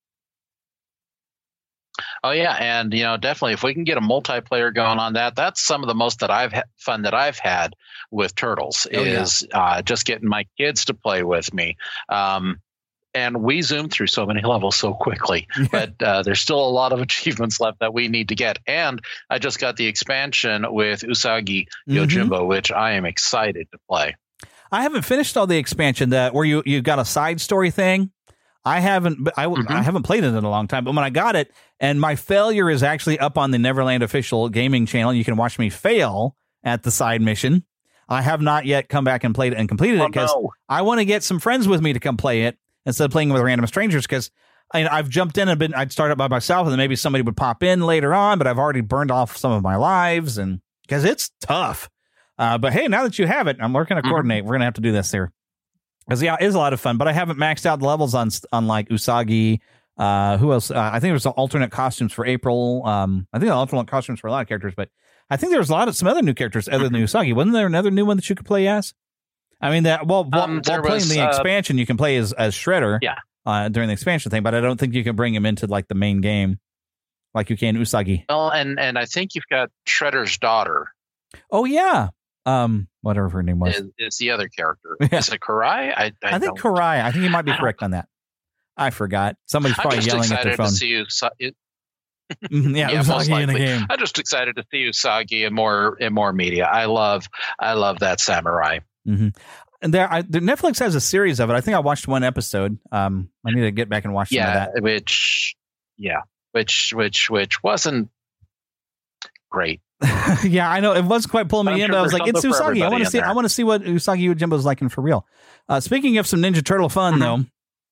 S8: Oh yeah, and you know, definitely if we can get a multiplayer going on that, that's some of the most that I've ha- fun that I've had with Turtles oh, is yeah. uh, just getting my kids to play with me. Um, and we zoom through so many levels so quickly, but uh, there's still a lot of achievements left that we need to get. And I just got the expansion with Usagi Yojimbo, mm-hmm. which I am excited to play. I
S3: haven't finished all the expansion that where you you got a side story thing. I haven't, I, mm-hmm. I haven't played it in a long time, but when I got it, and my failure is actually up on the Neverland official gaming channel. You can watch me fail at the side mission. I have not yet come back and played it and completed oh, it because no. I want to get some friends with me to come play it instead of playing with random strangers. Because I, I've jumped in and been, I'd start it by myself, and then maybe somebody would pop in later on, but I've already burned off some of my lives, and because it's tough. Uh, but hey, now that you have it, I'm working to coordinate. Mm-hmm. We're gonna have to do this here. Because yeah, it is a lot of fun, but I haven't maxed out the levels on on like Usagi. Uh, who else? Uh, I think there's alternate costumes for April. Um, I think there are alternate costumes for a lot of characters, but I think there's a lot of some other new characters other than Usagi. Wasn't there another new one that you could play as? I mean, that well, while, um, while playing was, the uh, expansion, you can play as as Shredder.
S8: Yeah.
S3: Uh, during the expansion thing, but I don't think you can bring him into like the main game like you can Usagi.
S8: Well, and and I think you've got Shredder's daughter.
S3: Oh yeah. Um, whatever her name was,
S8: is, is the other character. Yeah. Is it Karai? I, I,
S3: I think Karai. I think you might be correct on that. I forgot. Somebody's probably yelling at their phone.
S8: To see Usa- it,
S3: yeah, yeah Usagi in the game.
S8: I'm just excited to see Usagi in more in more media. I love I love that samurai.
S3: Mm-hmm. And there, I, the Netflix has a series of it. I think I watched one episode. Um, I need to get back and watch some
S8: yeah,
S3: of that.
S8: Which, yeah, which which which wasn't great.
S3: Yeah, I know it wasn't quite pulling me in, but I was like, "It's Usagi. I want to see. There. I want to see what Usagi Yojimbo is like in for real." Uh, speaking of some Ninja Turtle fun, though.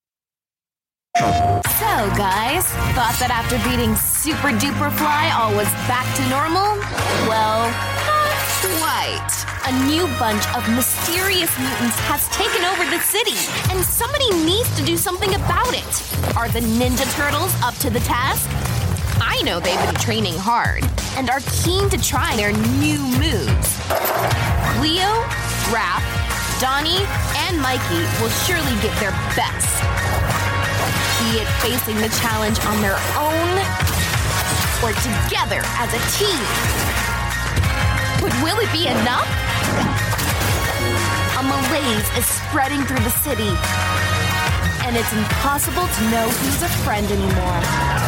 S12: So, guys, thought that after beating Super Duper Fly, all was back to normal? Well, not quite. A new bunch of mysterious mutants has taken over the city, and somebody needs to do something about it. Are the Ninja Turtles up to the task? I know they've been training hard and are keen to try their new moves. Leo, Raph, Donnie, and Mikey will surely give their best. Be it facing the challenge on their own or together as a team. But will it be enough? A malaise is spreading through the city, and it's impossible to know who's a friend anymore.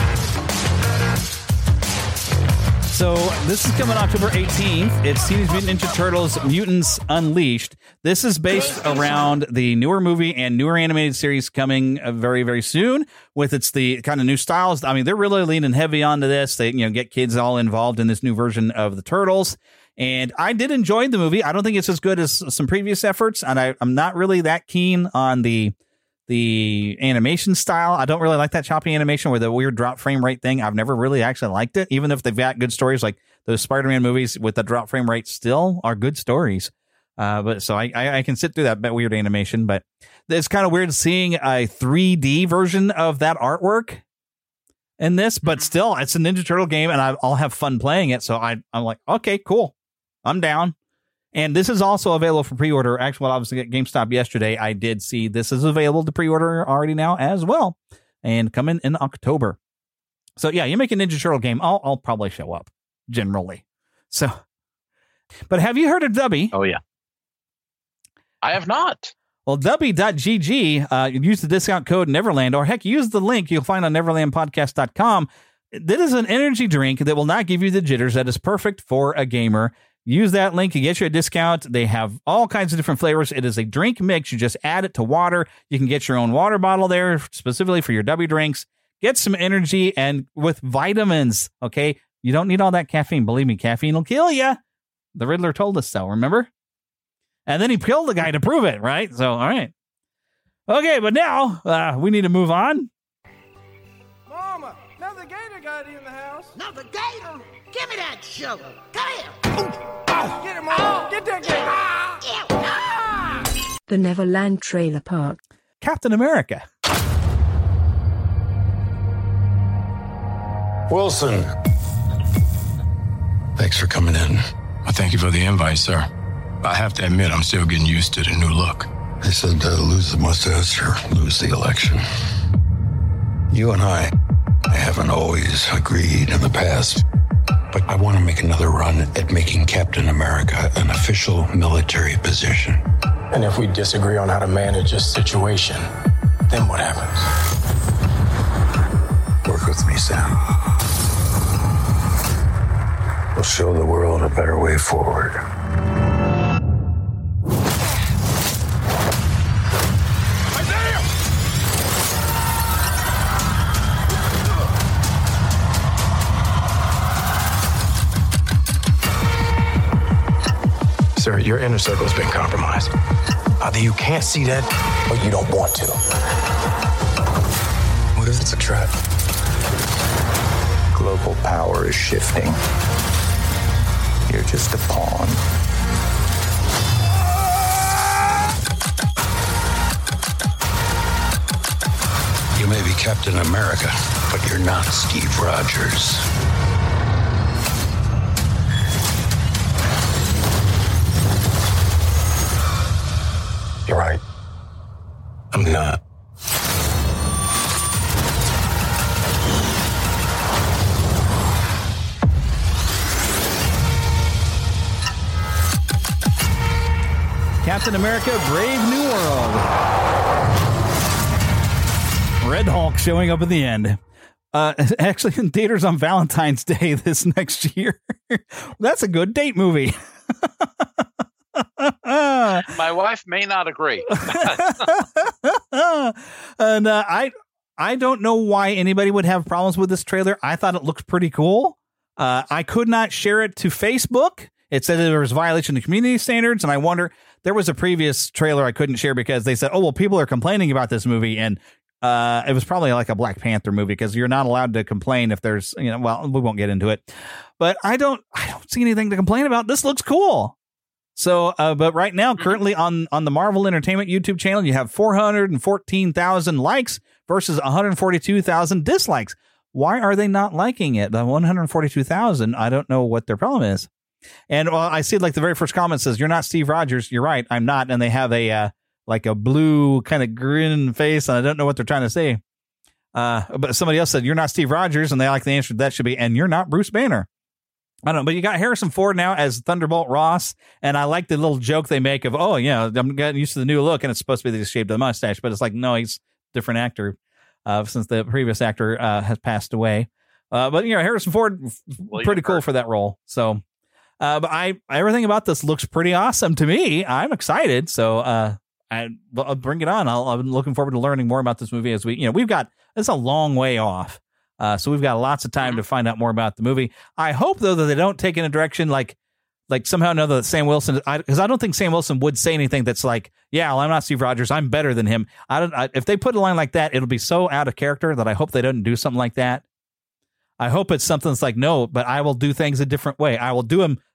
S3: So this is coming October eighteenth. It's Teenage Mutant Ninja Turtles Mutants Unleashed. This is based around the newer movie and newer animated series coming very, very soon with its the kind of new styles. I mean, they're really leaning heavy onto this. They, you know, get kids all involved in this new version of the Turtles. And I did enjoy the movie. I don't think it's as good as some previous efforts. And I, I'm not really that keen on the The animation style. I don't really like that choppy animation where the weird drop frame rate thing. I've never really actually liked it, even if they've got good stories like those Spider-Man movies with the drop frame rate still are good stories. Uh, but so I, I I can sit through that weird animation, but it's kind of weird seeing a three D version of that artwork in this. But still, it's a Ninja Turtle game, and I, I'll have fun playing it. So I I'm like, okay, cool, I'm down. And this is also available for pre-order. Actually, well, obviously at GameStop yesterday, I did see this is available to pre-order already now as well, and coming in October. So yeah, you make a Ninja Turtle game, I'll I'll probably show up generally. So, but have you heard of Dubby?
S8: Oh yeah. I have not.
S3: Well, Dubby dot G G, uh, use the discount code Neverland, or heck, use the link you'll find on neverland podcast dot com. That is an energy drink that will not give you the jitters. That is perfect for a gamer. Use that link. You get you a discount. They have all kinds of different flavors. It is a drink mix. You just add it to water. You can get your own water bottle there specifically for your Dubby drinks. Get some energy and with vitamins, okay? You don't need all that caffeine. Believe me, caffeine will kill you. The Riddler told us so, remember? And then he killed the guy to prove it, right? So, all right. Okay, but now uh, we need to move on.
S13: Mama, another gator got in the house.
S14: Another gator? Give me that sugar. Come here.
S13: Oh, get him, Mama. Get that gator. Ah.
S9: The Neverland Trailer Park.
S3: Captain America.
S15: Wilson. Thanks for coming in.
S16: I thank you for the invite, sir. I have to admit, I'm still getting used to the new look.
S15: They said uh, lose the mustache or lose the election. You and I, I haven't always agreed in the past, but I want to make another run at making Captain America an official military position.
S16: And if we disagree on how to manage a situation, then what happens?
S15: Work with me, Sam. We'll show the world a better way forward.
S16: Sir, your inner circle has been compromised. Either you can't see that, or you don't want to. What if it's a trap?
S17: Global power is shifting. You're just a pawn.
S15: You may be Captain America, but you're not Steve Rogers.
S16: You're right. I'm not.
S3: Captain America, Brave New World. Red Hulk showing up at the end. Uh, actually in theaters on Valentine's Day this next year. That's a good date movie.
S8: My wife may not agree.
S3: and uh, I I don't know why anybody would have problems with this trailer. I thought it looked pretty cool. Uh, I could not share it to Facebook. It said there was a violation of community standards, and I wonder, there was a previous trailer I couldn't share because they said, oh, well, people are complaining about this movie, and uh, it was probably like a Black Panther movie because you're not allowed to complain if there's, you know, well, we won't get into it. But I don't, I don't see anything to complain about. This looks cool. So, uh, but right now, currently on, on the Marvel Entertainment YouTube channel, you have four hundred fourteen thousand likes versus one hundred forty-two thousand dislikes. Why are they not liking it? The one hundred forty-two thousand, I don't know what their problem is. And well, I see like the very first comment says, you're not Steve Rogers. You're right. I'm not. And they have a, uh, like a blue kind of grin face. And I don't know what they're trying to say. Uh, but somebody else said, you're not Steve Rogers. And they like the answer to that should be, and you're not Bruce Banner. I don't know, but you got Harrison Ford now as Thunderbolt Ross, and I like the little joke they make of, oh, yeah, I'm getting used to the new look, and it's supposed to be the shape of the mustache, but it's like, no, he's a different actor uh, since the previous actor uh, has passed away. Uh, but, you know, Harrison Ford, William pretty cool Hurt. For that role. So, uh, but I everything about this looks pretty awesome to me. I'm excited, so uh, I, I'll bring it on. I'll, I'm looking forward to learning more about this movie as we, you know, we've got, it's a long way off. Uh, so we've got lots of time mm-hmm. to find out more about the movie. I hope, though, that they don't take in a direction like like somehow or another that Sam Wilson, because I, I don't think Sam Wilson would say anything that's like, yeah, well, I'm not Steve Rogers. I'm better than him. I don't. I, if they put a line like that, it'll be so out of character that I hope they don't do something like that. I hope it's something that's like, no, but I will do things a different way. I will do them.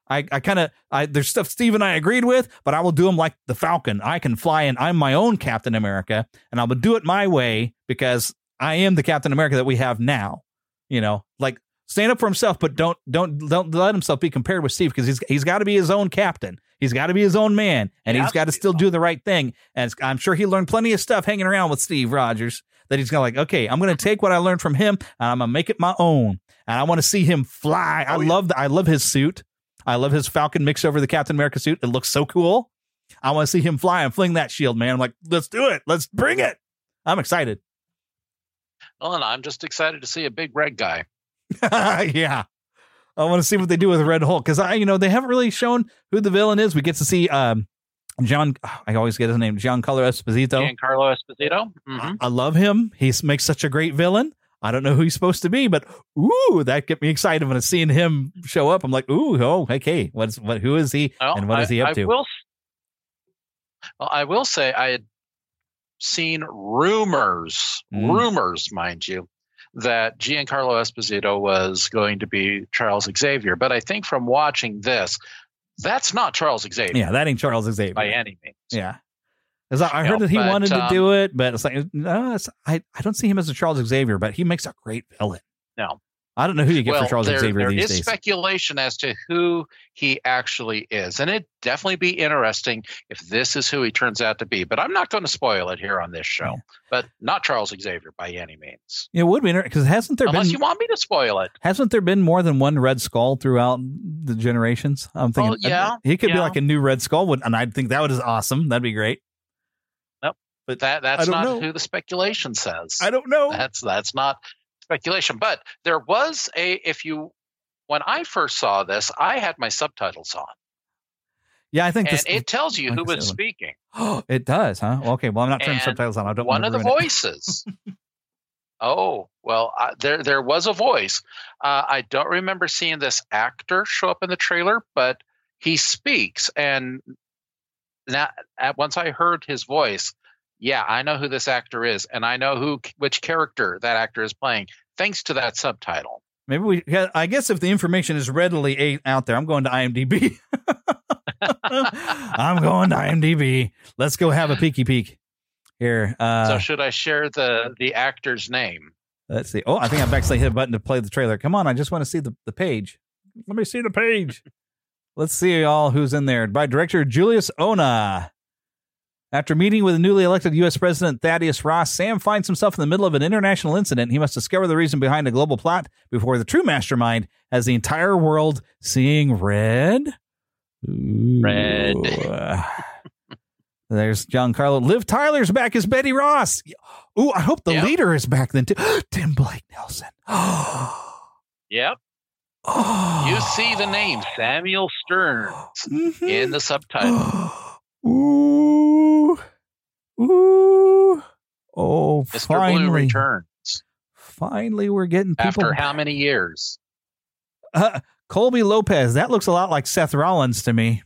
S3: I, I kind of, I there's stuff Steve and I agreed with, but I will do them like the Falcon. I can fly and I'm my own Captain America, and I'll do it my way because I am the Captain America that we have now. You know, like stand up for himself, but don't don't don't let himself be compared with Steve because he's he's got to be his own captain. He's got to be his own man, and yeah, he's got to still do the right thing. And I'm sure he learned plenty of stuff hanging around with Steve Rogers that he's going to like, okay, I'm going to take what I learned from him and I'm going to make it my own. And I want to see him fly. I oh, love the, I love his suit. I love his Falcon mix over the Captain America suit. It looks so cool. I want to see him fly and fling that shield, man. I'm like, let's do it. Let's bring it. I'm excited.
S8: Well, and I'm just excited to see a big red guy.
S3: Yeah. I want to see what they do with Red Hulk because I, you know, they haven't really shown who the villain is. We get to see um, John. I always get his name, Giancarlo Esposito.
S8: Giancarlo Esposito. Mm-hmm.
S3: I love him. He makes such a great villain. I don't know who he's supposed to be, but ooh, that get me excited when I'm seeing him show up. I'm like, ooh, oh, okay, what's what? Who is he, well, and what I, is he up
S8: I
S3: to?
S8: Will, well, I will say I had seen rumors, mm. rumors, mind you, that Giancarlo Esposito was going to be Charles Xavier. But I think from watching this, that's not Charles Xavier.
S3: Yeah, that ain't Charles Xavier.
S8: By any means.
S3: Yeah. Because I, I heard know, that he but, wanted um, to do it, but it's like, no, it's, I, I don't see him as a Charles Xavier, but he makes a great villain.
S8: No.
S3: I don't know who you get
S8: well,
S3: for Charles
S8: there,
S3: Xavier
S8: there
S3: these
S8: is
S3: days.
S8: There is speculation as to who he actually is. And it'd definitely be interesting if this is who he turns out to be. But I'm not going to spoil it here on this show. Yeah. But not Charles Xavier by any means.
S3: It would be interesting because hasn't there
S8: Unless
S3: been...
S8: you want me to spoil it.
S3: Hasn't there been more than one Red Skull throughout the generations? I'm thinking
S8: oh, yeah,
S3: he could
S8: yeah.
S3: be like a new Red Skull, and I think that would is awesome. That'd be great.
S8: Nope. But that that's not know. who the speculation says.
S3: I don't know.
S8: That's that's not... speculation, but there was a if you when I first saw this, I had my subtitles on.
S3: Yeah, I think
S8: and
S3: this,
S8: it tells you who was speaking.
S3: Oh, it does, huh? Well, okay, well, I'm not turning subtitles on. I don't.
S8: One of the voices. oh well, I, there there was a voice. Uh, I don't remember seeing this actor show up in the trailer, but he speaks, and now at once I heard his voice. Yeah, I know who this actor is, and I know who which character that actor is playing, thanks to that subtitle.
S3: Maybe we. I guess if the information is readily out there, I'm going to IMDb. I'm going to IMDb. Let's go have a peeky peek here. Uh,
S8: so, should I share the the actor's name?
S3: Let's see. Oh, I think I've actually hit a button to play the trailer. Come on, I just want to see the, the page. Let me see the page. Let's see all who's in there. By director Julius Ona. After meeting with the newly elected U S President Thaddeus Ross, Sam finds himself in the middle of an international incident. He must discover the reason behind a global plot before the true mastermind has the entire world seeing red. Ooh.
S8: Red.
S3: There's Giancarlo. Liv Tyler's back as Betty Ross. Ooh, I hope the yep. leader is back then too. Tim Blake Nelson.
S8: Yep.
S3: Oh.
S8: You see the name Samuel Stearns mm-hmm. in the subtitle.
S3: Ooh, ooh, oh!
S8: Mister
S3: Finally,
S8: Blue returns.
S3: Finally, we're getting people.
S8: After how many years?
S3: Uh, Colby Lopez. That looks a lot like Seth Rollins to me.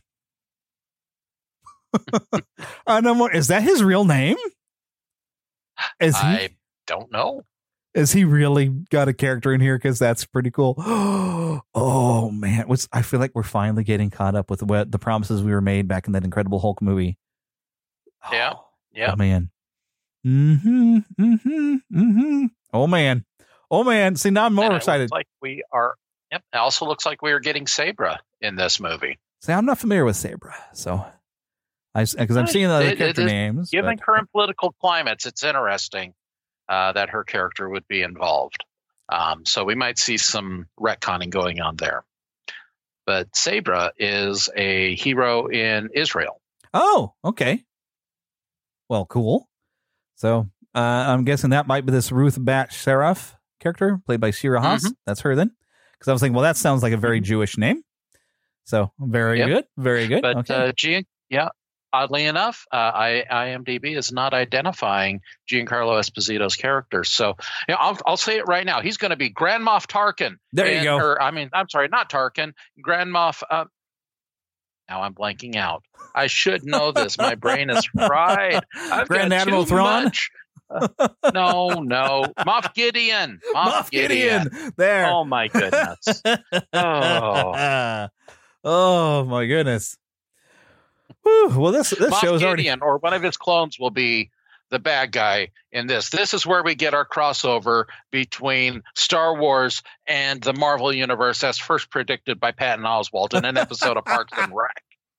S3: I don't know. Is that his real name? Is
S8: I
S3: he,
S8: don't know.
S3: Is he really got a character in here? Because that's pretty cool. Oh man, What's, I feel like we're finally getting caught up with what the promises we were made back in that Incredible Hulk movie.
S8: Yeah, yeah,
S3: oh, man. Mm-hmm. Mm-hmm. Mm-hmm. Oh man. Oh man. See, now I'm more
S8: and
S3: excited.
S8: Looks like we are. Yep. It also looks like we are getting Sabra in this movie.
S3: See, I'm not familiar with Sabra, so I because I'm seeing the other it, character it, names.
S8: Given
S3: but.
S8: current political climates, it's interesting. Uh, that her character would be involved. Um, so we might see some retconning going on there. But Sabra is a hero in Israel.
S3: Oh, okay. Well, cool. So uh, I'm guessing that might be this Ruth Bat Seraph character played by Shira Haas. Mm-hmm. That's her then. Because I was thinking, well, that sounds like a very Jewish name. So very yep. good. Very good.
S8: But
S3: okay.
S8: uh, Gian, yeah. Oddly enough, uh, I, IMDb is not identifying Giancarlo Esposito's character. So you know, I'll, I'll say it right now. He's going to be Grand Moff Tarkin.
S3: There you
S8: and,
S3: go.
S8: Or, I mean, I'm sorry, not Tarkin. Grand Moff. Uh, now I'm blanking out. I should know this. My brain is fried. I've
S3: Grand
S8: got
S3: Admiral
S8: too
S3: Thrawn?
S8: much. Uh, no, no. Moff Gideon. Moff,
S3: Moff
S8: Gideon.
S3: Gideon. There.
S8: Oh, my goodness. Oh.
S3: Oh my goodness. Whew. Well, this this
S8: Moff
S3: show is
S8: Gideon,
S3: already.
S8: or one of his clones will be the bad guy in this. This is where we get our crossover between Star Wars and the Marvel Universe, as first predicted by Patton Oswalt in an episode of Parks and Rec.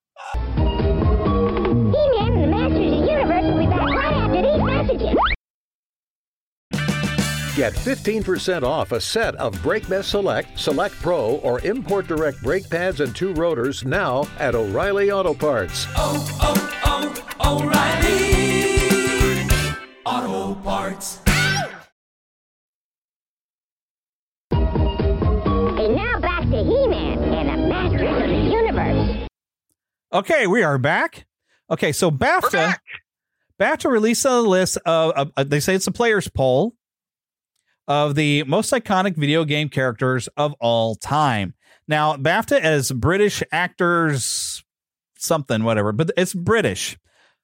S18: He-Man and the Masters of the Universe will be back right after these messages.
S19: Get fifteen percent off a set of Brake Mess Select, Select Pro, or Import Direct brake pads and two rotors now at O'Reilly Auto Parts.
S13: Oh, oh, oh, O'Reilly Auto Parts.
S18: And now back to He-Man and the Masters of the Universe.
S3: Okay, we are back. Okay, so BAFTA, BAFTA released a list of, uh, they say it's a players poll of the most iconic video game characters of all time. Now, BAFTA as British actors, something, whatever, but it's British.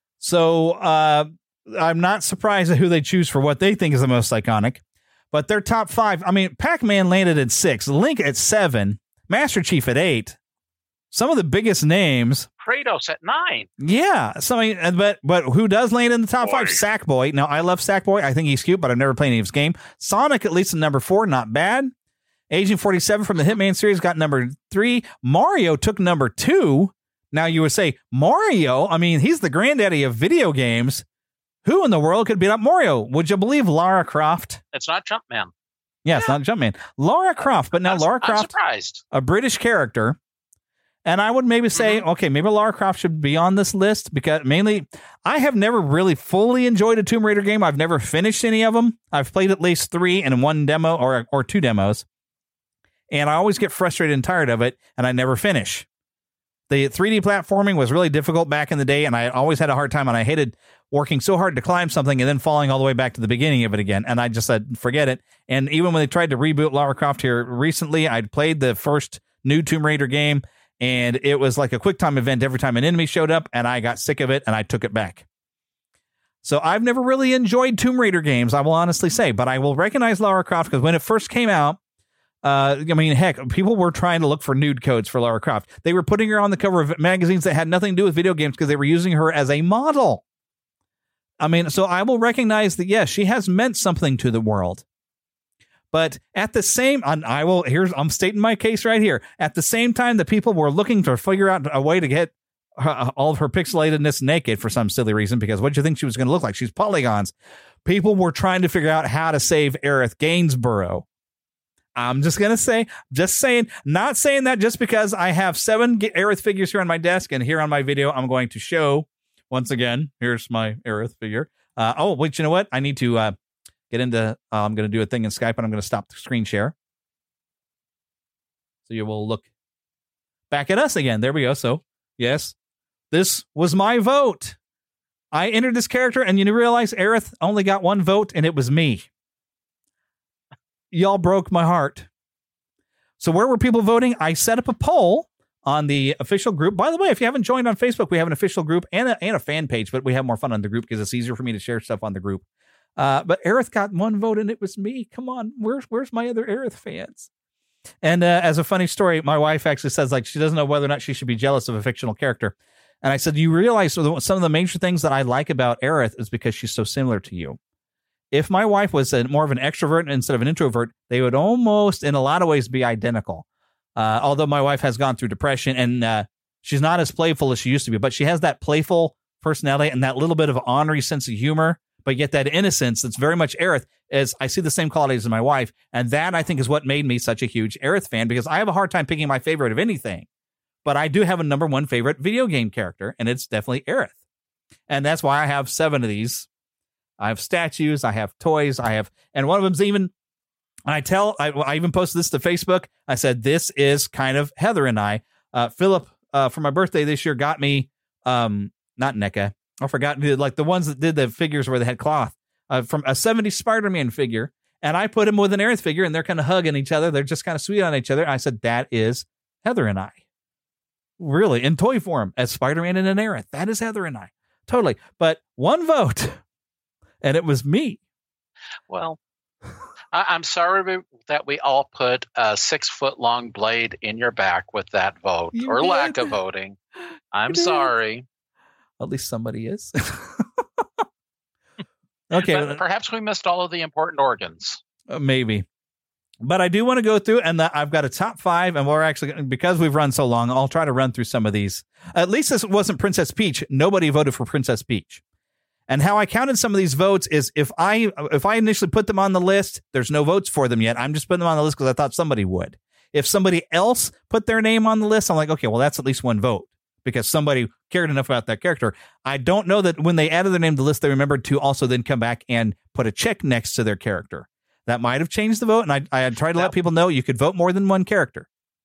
S3: So uh, I'm not surprised at who they choose for what they think is the most iconic. But their top five, I mean, Pac-Man landed at six, Link at seven, Master Chief at eight. Some of the biggest names.
S8: Kratos at nine.
S3: Yeah. So, I mean, but but who does land in the top Boy. five? Sackboy. Now, I love Sackboy. I think he's cute, but I've never played any of his game. Sonic, at least in number four, not bad. Agent forty-seven from the Hitman series got number three. Mario took number two. Now, you would say, Mario, I mean, he's the granddaddy of video games. Who in the world could beat up Mario? Would you believe Lara Croft?
S8: It's not Jumpman.
S3: Yeah, it's not Jumpman. Lara Croft, but now
S8: I'm,
S3: Lara Croft,
S8: I'm surprised.
S3: A British character. And I would maybe say, mm-hmm. okay, maybe Lara Croft should be on this list because mainly I have never really fully enjoyed a Tomb Raider game. I've never finished any of them. I've played at least three and one demo or or two demos. And I always get frustrated and tired of it, and I never finish. The three D platforming was really difficult back in the day, and I always had a hard time, and I hated working so hard to climb something and then falling all the way back to the beginning of it again. And I just said, forget it. And even when they tried to reboot Lara Croft here recently, I'd played the first new Tomb Raider game, and it was like a quick time event every time an enemy showed up, and I got sick of it, and I took it back. So I've never really enjoyed Tomb Raider games, I will honestly say, but I will recognize Lara Croft because when it first came out, uh, I mean, heck, people were trying to look for nude codes for Lara Croft. They were putting her on the cover of magazines that had nothing to do with video games because they were using her as a model. I mean, so I will recognize that, yes, she has meant something to the world. But at the same, I will, here's, I'm stating my case right here. At the same time, the people were looking to figure out a way to get her, all of her pixelatedness naked for some silly reason, because what do you think she was going to look like? She's polygons. People were trying to figure out how to save Aerith Gainsborough. I'm just going to say, just saying, not saying that just because I have seven Aerith figures here on my desk, and here on my video, I'm going to show, once again, here's my Aerith figure. Uh, oh, wait, you know what? I need to, uh, Get into, uh, I'm going to do a thing in Skype, and I'm going to stop the screen share. So you will look back at us again. There we go. So, yes, this was my vote. I entered this character, and you realize Aerith only got one vote, and it was me. Y'all broke my heart. So where were people voting? I set up a poll on the official group. By the way, if you haven't joined on Facebook, we have an official group and a, and a fan page, but we have more fun on the group because it's easier for me to share stuff on the group. Uh, but Aerith got one vote, and it was me. Come on, where's where's my other Aerith fans? And uh, as a funny story, my wife actually says, like, she doesn't know whether or not she should be jealous of a fictional character. And I said, you realize some of the major things that I like about Aerith is because she's so similar to you. If my wife was a, more of an extrovert instead of an introvert, they would almost, in a lot of ways, be identical. Uh, although my wife has gone through depression, and uh, she's not as playful as she used to be, but she has that playful personality and that little bit of ornery sense of humor. But yet that innocence that's very much Aerith, is I see the same qualities in my wife. And that, I think, is what made me such a huge Aerith fan, because I have a hard time picking my favorite of anything. But I do have a number one favorite video game character, and it's definitely Aerith. And that's why I have seven of these. I have statues, I have toys, I have, and one of them's even, I tell, I, I even posted this to Facebook. I said, this is kind of Heather and I. Uh, Philip, uh, for my birthday this year, got me, um, not N E C A, I forgot, like the ones that did the figures where they had cloth, uh, from a seventies Spider-Man figure. And I put him with an Aerith figure, and they're kind of hugging each other. They're just kind of sweet on each other. I said, that is Heather and I. Really, in toy form, as Spider-Man and an Aerith. That is Heather and I. Totally. But one vote, and it was me.
S8: Well, I, I'm sorry we, that we all put a six foot long blade in your back with that vote
S3: You
S8: or
S3: did.
S8: lack of voting. I'm
S3: You did.
S8: sorry.
S3: At least somebody is. Okay.
S8: But perhaps we missed all of the important organs.
S3: Uh, maybe. But I do want to go through, and the, I've got a top five, and we're actually, because we've run so long, I'll try to run through some of these. At least this wasn't Princess Peach. Nobody voted for Princess Peach. And how I counted some of these votes is if I if I initially put them on the list, there's no votes for them yet. I'm just putting them on the list because I thought somebody would. If somebody else put their name on the list, I'm like, okay, well, that's at least one vote because somebody cared enough about that character. I don't know that when they added their name to the list, they remembered to also then come back and put a check next to their character. That might have changed the vote, and I I tried to let people know you could vote more than one character.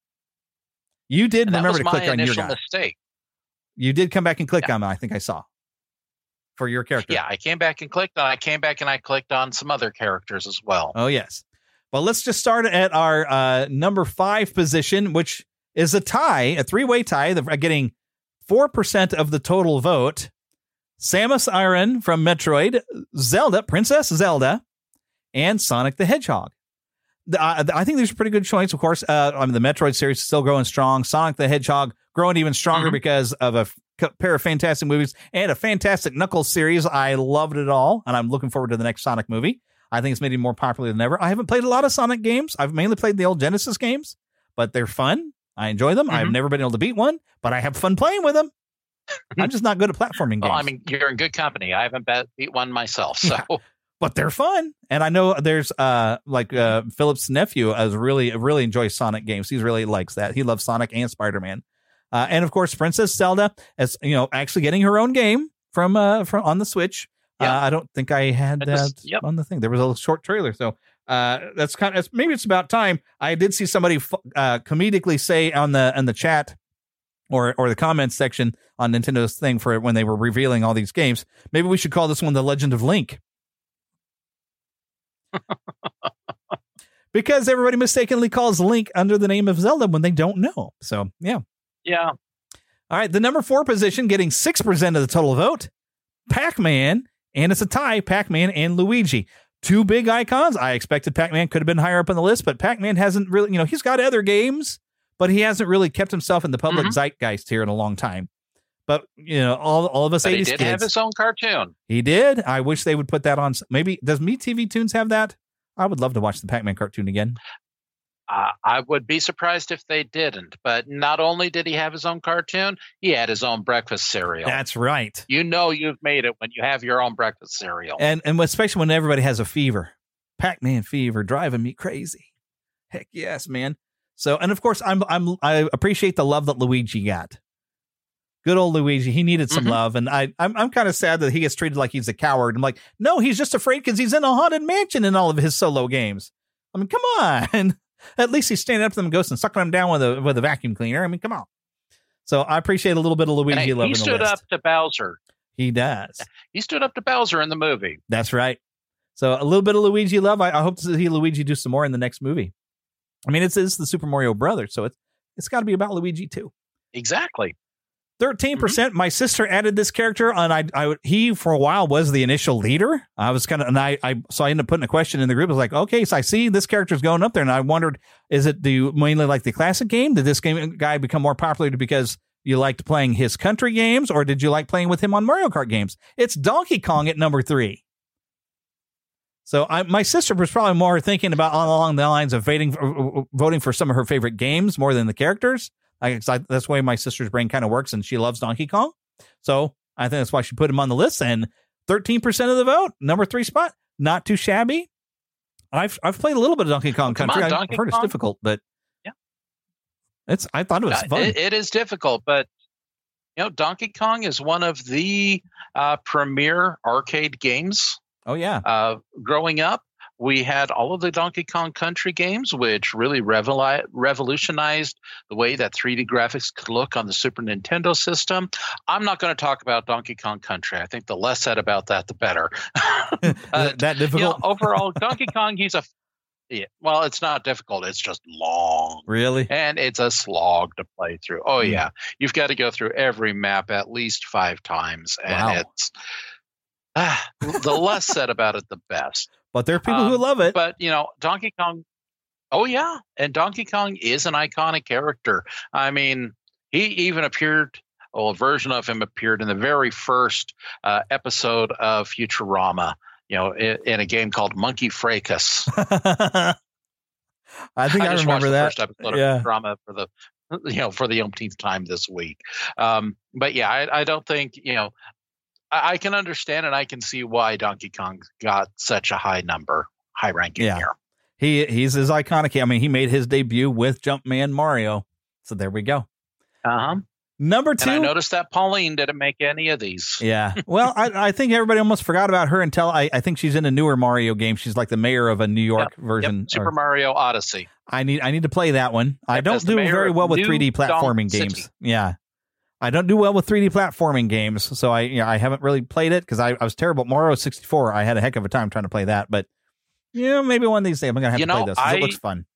S3: You did
S8: And that
S3: remember
S8: was
S3: to
S8: my
S3: click on your
S8: initial
S3: guy.
S8: mistake.
S3: You did come back and click on it, I think I saw, for your character.
S8: Yeah, I came back and clicked on I came back and I clicked on some other characters as well.
S3: Oh, yes. Well, let's just start at our uh, number five position, which is a tie, a three-way tie, the, getting four percent of the total vote. Samus Aran from Metroid, Zelda, Princess Zelda, and Sonic the Hedgehog. The, uh, I think these are pretty good choice, of course. Uh, I mean, the Metroid series is still growing strong. Sonic the Hedgehog growing even stronger mm-hmm. because of a f- pair of fantastic movies and a fantastic Knuckles series. I loved it all, and I'm looking forward to the next Sonic movie. I think it's made it more popular than ever. I haven't played a lot of Sonic games. I've mainly played the old Genesis games, but they're fun. I enjoy them. Mm-hmm. I've never been able to beat one, but I have fun playing with them. I'm just not good at platforming games.
S8: Well, I mean, you're in good company. I haven't bet, beat one myself, so.
S3: Yeah. But they're fun. And I know there's uh like uh Philip's nephew uh, really really enjoys Sonic games. He really likes that. He loves Sonic and Spider-Man. Uh, and of course Princess Zelda is, you know, actually getting her own game from uh from on the Switch. Yeah. Uh, I don't think I had that just, yep. on the thing. There was a short trailer. So uh that's kind of maybe it's about time. I did see somebody uh comedically say on the on the chat or or the comments section on Nintendo's thing for when they were revealing all these games. Maybe we should call this one The Legend of Link. Because everybody mistakenly calls Link under the name of Zelda when they don't know. So, yeah.
S8: Yeah.
S3: All right. The number four position getting six percent of the total vote, Pac-Man, and it's a tie, Pac-Man and Luigi. Two big icons. I expected Pac-Man could have been higher up on the list, but Pac-Man hasn't really, you know, he's got other games, but he hasn't really kept himself in the public mm-hmm. zeitgeist here in a long time. But, you know, all, all of us
S8: but
S3: eighties
S8: he did
S3: kids,
S8: have his own cartoon.
S3: He did. I wish they would put that on. Maybe, does Me T V Tunes have that? I would love to watch the Pac-Man cartoon again.
S8: Uh, I would be surprised if they didn't. But not only did he have his own cartoon, he had his own breakfast cereal.
S3: That's right.
S8: You know you've made it when you have your own breakfast cereal.
S3: And and especially when everybody has a fever. Pac-Man fever driving me crazy. Heck yes, man. So, and of course, I'm I'm I appreciate the love that Luigi got. Good old Luigi. He needed some mm-hmm. love. And I, I'm I'm kind of sad that he gets treated like he's a coward. I'm like, no, he's just afraid because he's in a haunted mansion in all of his solo games. I mean, come on. At least he's standing up to them ghosts and sucking them down with a with a vacuum cleaner. I mean, come on. So I appreciate a little bit of Luigi
S8: hey,
S3: love.
S8: He
S3: in the
S8: stood
S3: list.
S8: up to Bowser.
S3: He does.
S8: He stood up to Bowser in the movie.
S3: That's right. So a little bit of Luigi love. I, I hope to see Luigi do some more in the next movie. I mean, it's, it's the Super Mario Brothers, so it's it's got to be about Luigi too.
S8: Exactly.
S3: thirteen percent. Mm-hmm. My sister added this character, and I, I, he for a while was the initial leader. I was kind of, and I, I, so I ended up putting a question in the group. I was like, okay, so I see this character's going up there, and I wondered, is it do you mainly like the classic game? Did this game guy become more popular because you liked playing his country games, or did you like playing with him on Mario Kart games? It's Donkey Kong at number three. So I, my sister was probably more thinking about along the lines of voting, uh, voting for some of her favorite games more than the characters. I, I, that's the way my sister's brain kind of works, and she loves Donkey Kong. So I think that's why she put him on the list. And thirteen percent of the vote, number three spot, not too shabby. I've I've played a little bit of Donkey Kong Country.
S8: On,
S3: I've heard
S8: Kong.
S3: it's difficult, but
S8: yeah,
S3: it's. I thought it was
S8: uh,
S3: fun.
S8: It, it is difficult, but you know, Donkey Kong is one of the uh, premier arcade games.
S3: Oh yeah.
S8: Uh, growing up, we had all of the Donkey Kong Country games, which really revol- revolutionized the way that three D graphics could look on the Super Nintendo system. I'm not going to talk about Donkey Kong Country. I think the less said about that, the better.
S3: uh, that difficult?
S8: You know, overall, Donkey Kong, he's a yeah, well, it's not difficult. It's just long.
S3: Really?
S8: And it's a slog to play through. Oh, mm. yeah. You've got to go through every map at least five times. And
S3: wow.
S8: it's ah, the less said about it, the best.
S3: but there are people
S8: um,
S3: who love it.
S8: But, you know, Donkey Kong. Oh, yeah. And Donkey Kong is an iconic character. I mean, he even appeared, well, a version of him appeared in the very first uh, episode of Futurama, you know, in, in a game called Monkey Fracas.
S3: I think I,
S8: I just
S3: remember
S8: watched
S3: that.
S8: the first episode
S3: yeah.
S8: of Futurama for the, you know, for the umpteenth time this week. Um, but yeah, I, I don't think, you know, I, I can understand and I can see why Donkey Kong got such a high number, high ranking
S3: Yeah.
S8: here.
S3: He he's as iconic. I mean, he made his debut with Jumpman Mario. So there we go.
S8: Uh-huh.
S3: Number two.
S8: And I noticed that Pauline didn't make any of these.
S3: Yeah. Well, I, I think everybody almost forgot about her until I, I think she's in a newer Mario game. She's like the mayor of a New York
S8: Yep,
S3: version.
S8: yep, Super
S3: or,
S8: Mario Odyssey.
S3: I need I need to play that one. I
S8: Yep,
S3: don't
S8: as the
S3: do
S8: mayor
S3: very
S8: of
S3: well with
S8: New
S3: three D platforming
S8: Donk City.
S3: games. Yeah. I don't do well with three D platforming games. So I you know, I haven't really played it because I, I was terrible at Mario sixty-four. I had a heck of a time trying to play that. But yeah, maybe one of these days I'm going to have
S8: You
S3: to play
S8: know,
S3: this 'cause
S8: I-
S3: it looks fun.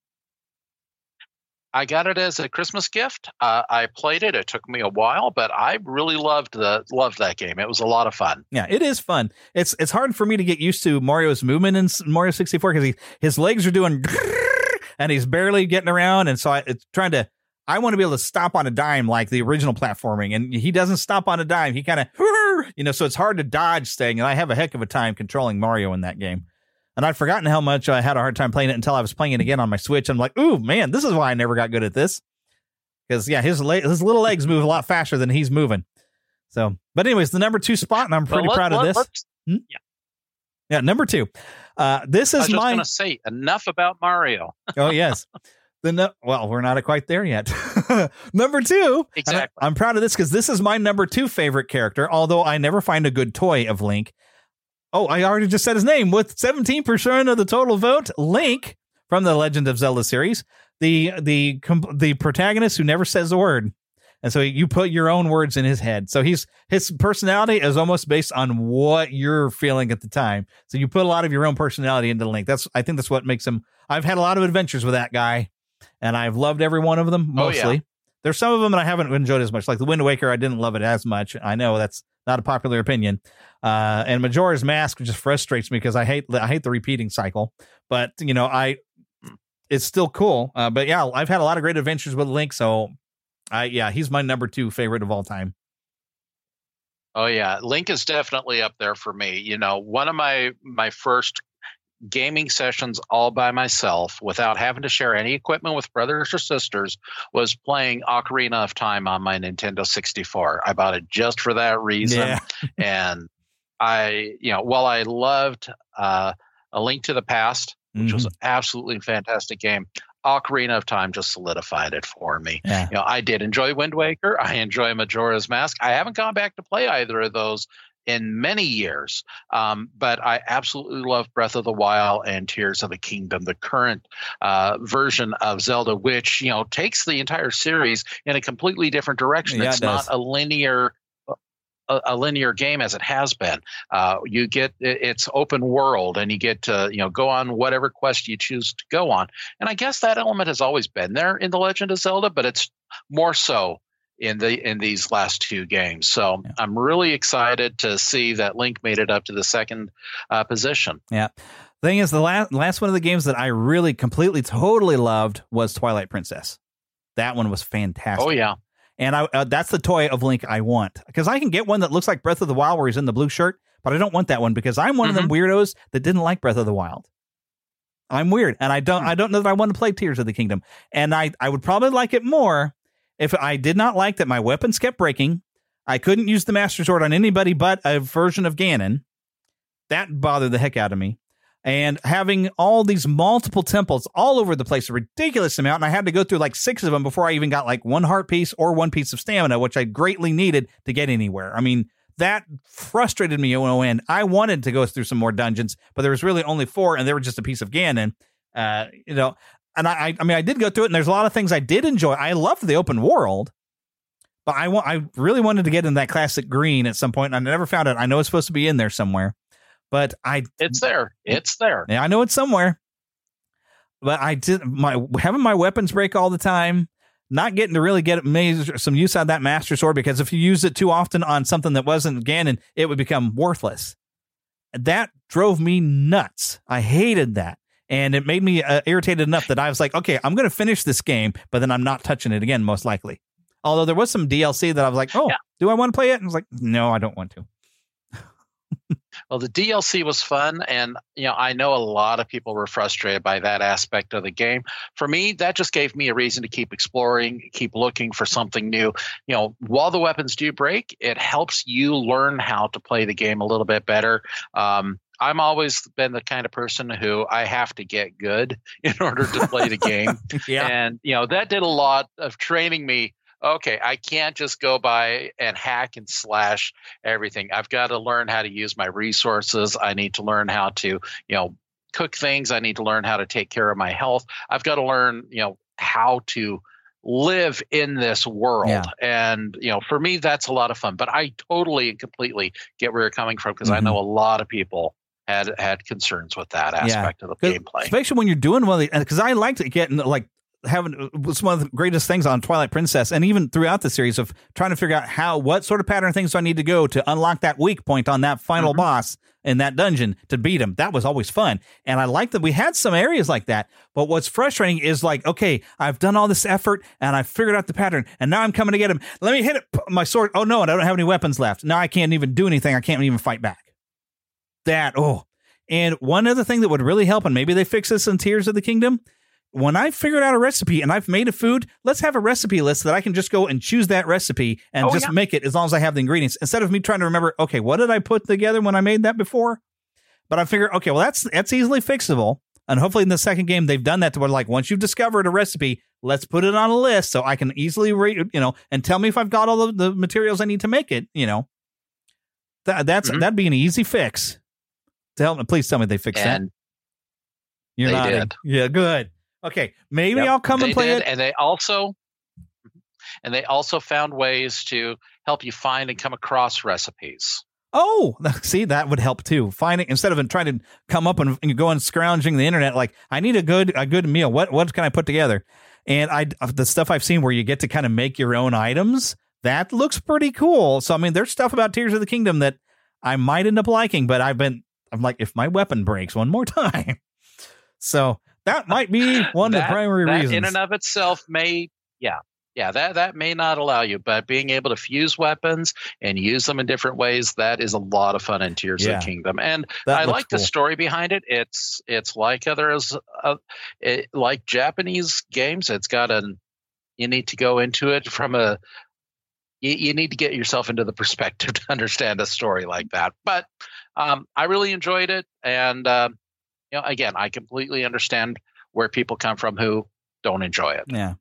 S8: I got it as a Christmas gift. Uh, I played it. It took me a while, but I really loved the loved that game. It was a lot of fun.
S3: Yeah, it is fun. It's it's hard for me to get used to Mario's movement in S- Mario sixty-four because he his legs are doing and he's barely getting around, and so I, it's trying to. I want to be able to stop on a dime like the original platforming, and he doesn't stop on a dime. He kind of, you know, so it's hard to dodge thing, and I have a heck of a time controlling Mario in that game. And I'd forgotten how much I had a hard time playing it until I was playing it again on my Switch. I'm like, ooh, man, this is why I never got good at this. Because, yeah, his le- his little legs move a lot faster than he's moving. So, but anyways, the number two spot, and I'm pretty
S8: Well, let-
S3: proud of
S8: let-
S3: this. Hmm?
S8: Yeah.
S3: Yeah, number two. Uh, this
S8: I
S3: is
S8: was just
S3: my.
S8: going to say enough about Mario.
S3: Oh, yes. The no- well, we're not quite there yet. Number two.
S8: Exactly.
S3: I- I'm proud of this because this is my number two favorite character, although I never find a good toy of Link. Oh, I already just said his name. With seventeen percent of the total vote, Link from the Legend of Zelda series, the the com- the protagonist who never says a word. And so you put your own words in his head. So he's his personality is almost based on what you're feeling at the time. So you put a lot of your own personality into Link. That's I think that's what makes him. I've had a lot of adventures with that guy, and I've loved every one of them mostly.
S8: Oh, yeah.
S3: There's some of them that I haven't enjoyed as much, like the Wind Waker. I didn't love it as much. I know that's not a popular opinion. Uh, and Majora's Mask just frustrates me because I hate I hate the repeating cycle. But you know, I it's still cool. Uh, but yeah, I've had a lot of great adventures with Link. So, I yeah, he's my number two favorite of all time.
S8: Oh yeah, Link is definitely up there for me. You know, one of my my first gaming sessions all by myself without having to share any equipment with brothers or sisters was playing Ocarina of Time on my Nintendo sixty-four. I bought it just for that reason.
S3: Yeah.
S8: And I, you know, while I loved uh, A Link to the Past, which
S3: Mm-hmm.
S8: was an absolutely fantastic game, Ocarina of Time just solidified it for me.
S3: Yeah.
S8: You know, I did enjoy Wind Waker. I enjoy Majora's Mask. I haven't gone back to play either of those in many years, um, but I absolutely love Breath of the Wild and Tears of the Kingdom, the current uh, version of Zelda, which, you know, takes the entire series in a completely different direction.
S3: Yeah,
S8: It's
S3: it does.
S8: not a linear a, a linear game as it has been. Uh, you get it's open world, and you get to you know go on whatever quest you choose to go on. And I guess that element has always been there in The Legend of Zelda, but it's more so in the in these last two games. So yeah. I'm really excited to see that Link made it up to the second uh, position.
S3: Yeah. Thing is, the last last one of the games that I really completely totally loved was Twilight Princess. That one was fantastic.
S8: Oh yeah.
S3: And I uh, that's the toy of Link I want, because I can get one that looks like Breath of the Wild where he's in the blue shirt, but I don't want that one because I'm one mm-hmm. of them weirdos that didn't like Breath of the Wild. I'm weird, and I don't I don't know that I want to play Tears of the Kingdom. And I, I would probably like it more if I did not like that my weapons kept breaking. I couldn't use the Master Sword on anybody but a version of Ganon. That bothered the heck out of me. And having all these multiple temples all over the place, a ridiculous amount, and I had to go through like six of them before I even got like one heart piece or one piece of stamina, which I greatly needed to get anywhere. I mean, that frustrated me at no end. I wanted to go through some more dungeons, but there was really only four, and they were just a piece of Ganon. Uh, you know, and I, I mean, I did go through it, and there's a lot of things I did enjoy. I loved the open world, but I want, I really wanted to get in that classic green at some point, and I never found it. I know it's supposed to be in there somewhere. But I,
S8: it's there. It's there.
S3: Yeah, I know it's somewhere. But I did my having my weapons break all the time, not getting to really get some use out of that Master Sword, because if you use it too often on something that wasn't Ganon, it would become worthless. that drove me nuts. I hated that. And it made me uh, irritated enough that I was like, okay, I'm going to finish this game, but then I'm not touching it again, most likely. Although there was some D L C that I was like, oh, yeah. do I want to play it? And I was like, no, I don't want to.
S8: Well, the D L C was fun, and you know, I know a lot of people were frustrated by that aspect of the game. For me, that just gave me a reason to keep exploring, keep looking for something new. You know, while the weapons do break, it helps you learn how to play the game a little bit better. Um, I'm always been the kind of person who I have to get good in order to play the game.
S3: Yeah.
S8: And, you know, that did a lot of training me. Okay, I can't just go by and hack and slash everything. I've got to learn how to use my resources. I need to learn how to, you know, cook things. I need to learn how to take care of my health. I've got to learn, you know, how to live in this world. Yeah. And, you know, for me, that's a lot of fun. But I totally and completely get where you're coming from, because mm-hmm. I know a lot of people had had concerns with that aspect yeah. of the gameplay.
S3: Especially when you're doing one of the, because I liked it getting like, having was one of the greatest things on Twilight Princess, and even throughout the series, of trying to figure out how, what sort of pattern things do I need to go to unlock that weak point on that final mm-hmm. boss in that dungeon to beat him. That was always fun. And I like that we had some areas like that. But what's frustrating is like, okay, I've done all this effort and I figured out the pattern, and now I'm coming to get him. Let me hit it. My sword. Oh no, and I don't have any weapons left. Now I can't even do anything. I can't even fight back. That, oh. And one other thing that would really help, and maybe they fix this in Tears of the Kingdom, when I figured out a recipe and I've made a food, let's have a recipe list that I can just go and choose that recipe and oh, just yeah. make it as long as I have the ingredients, instead of me trying to remember, okay, what did I put together when I made that before? But I figured, okay, well, that's that's easily fixable. And hopefully in the second game, they've done that to where, like, once you've discovered a recipe, let's put it on a list so I can easily, re- you know, and tell me if I've got all the, the materials I need to make it, you know. That, that's, mm-hmm. That'd be an easy fix. To help me, please tell me they fixed and that. You're not. Did. Yeah, good. Okay, maybe yep, I'll come and play
S8: did,
S3: it.
S8: And they also, and they also found ways to help you find and come across recipes.
S3: Oh, see, that would help too. Finding, instead of trying to come up and, and go and scrounging the internet, like, I need a good a good meal. What what can I put together? And I the stuff I've seen where you get to kind of make your own items, that looks pretty cool. So I mean, there's stuff about Tears of the Kingdom that I might end up liking, but I've been I'm like, if my weapon breaks one more time, so. That might be one
S8: that,
S3: of the primary
S8: that
S3: reasons.
S8: In and of itself may, yeah, yeah, that, that may not allow you, but being able to fuse weapons and use them in different ways, that is a lot of fun in Tears yeah. of the Kingdom. And that I like cool. the story behind it. It's it's like others, uh, it, like Japanese games. It's got an, you need to go into it from a, you, you need to get yourself into the perspective to understand a story like that. But um, I really enjoyed it. And, uh, you know, again, I completely understand where people come from who don't enjoy it.
S3: Yeah.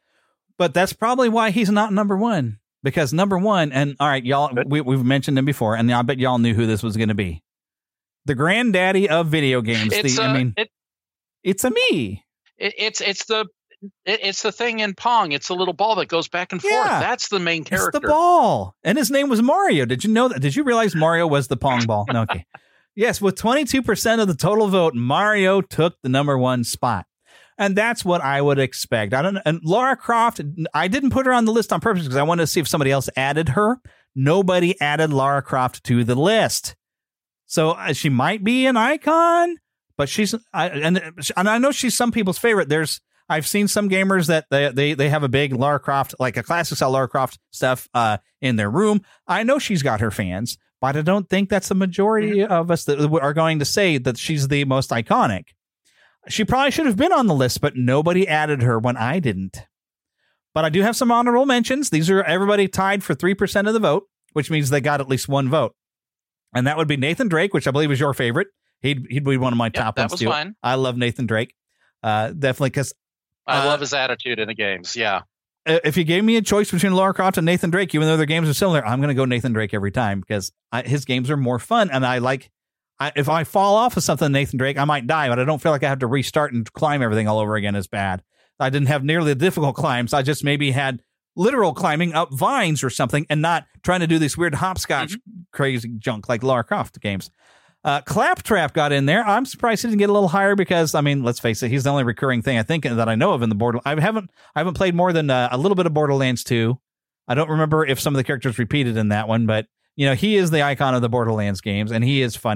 S3: But that's probably why he's not number one, because number one, and all right, y'all, we, we've mentioned him before, and I bet y'all knew who this was going to be. The granddaddy of video games.
S8: It's
S3: the,
S8: a,
S3: I mean,
S8: it,
S3: it's a me.
S8: It, it's, it's the, it, it's the thing in Pong. It's the little ball that goes back and forth.
S3: Yeah.
S8: That's the main character.
S3: It's the ball. And his name was Mario. Did you know that? Did you realize Mario was the Pong ball? No, okay. Yes, with twenty-two percent of the total vote, Mario took the number one spot. And that's what I would expect. I don't know. And Lara Croft, I didn't put her on the list on purpose because I wanted to see if somebody else added her. Nobody added Lara Croft to the list. So uh, she might be an icon, but she's, I, and, and I know she's some people's favorite. There's, I've seen some gamers that they, they, they have a big Lara Croft, like a classic style Lara Croft stuff uh, in their room. I know she's got her fans. But I don't think that's the majority mm-hmm. of us that are going to say that she's the most iconic. She probably should have been on the list, but nobody added her when I didn't. But I do have some honorable mentions. These are everybody tied for three percent of the vote, which means they got at least one vote. And that would be Nathan Drake, which I believe is your favorite. He'd, he'd be one of my yep, top
S8: that
S3: ones,
S8: was
S3: too.
S8: Fine.
S3: I love Nathan Drake. Uh, definitely, because
S8: I
S3: uh,
S8: love his attitude in the games. Yeah.
S3: If you gave me a choice between Lara Croft and Nathan Drake, even though their games are similar, I'm going to go Nathan Drake every time because I, his games are more fun. And I like, I, if I fall off of something Nathan Drake, I might die, but I don't feel like I have to restart and climb everything all over again as bad. I didn't have nearly the difficult climbs. I just maybe had literal climbing up vines or something and not trying to do this weird hopscotch mm-hmm. crazy junk like Lara Croft games. Uh, Claptrap got in there. I'm surprised he didn't get a little higher because, I mean, let's face it, he's the only recurring thing I think that I know of in the Borderlands. I haven't, I haven't played more than uh, a little bit of Borderlands two. I don't remember if some of the characters repeated in that one, but you know, he is the icon of the Borderlands games, and he is funny.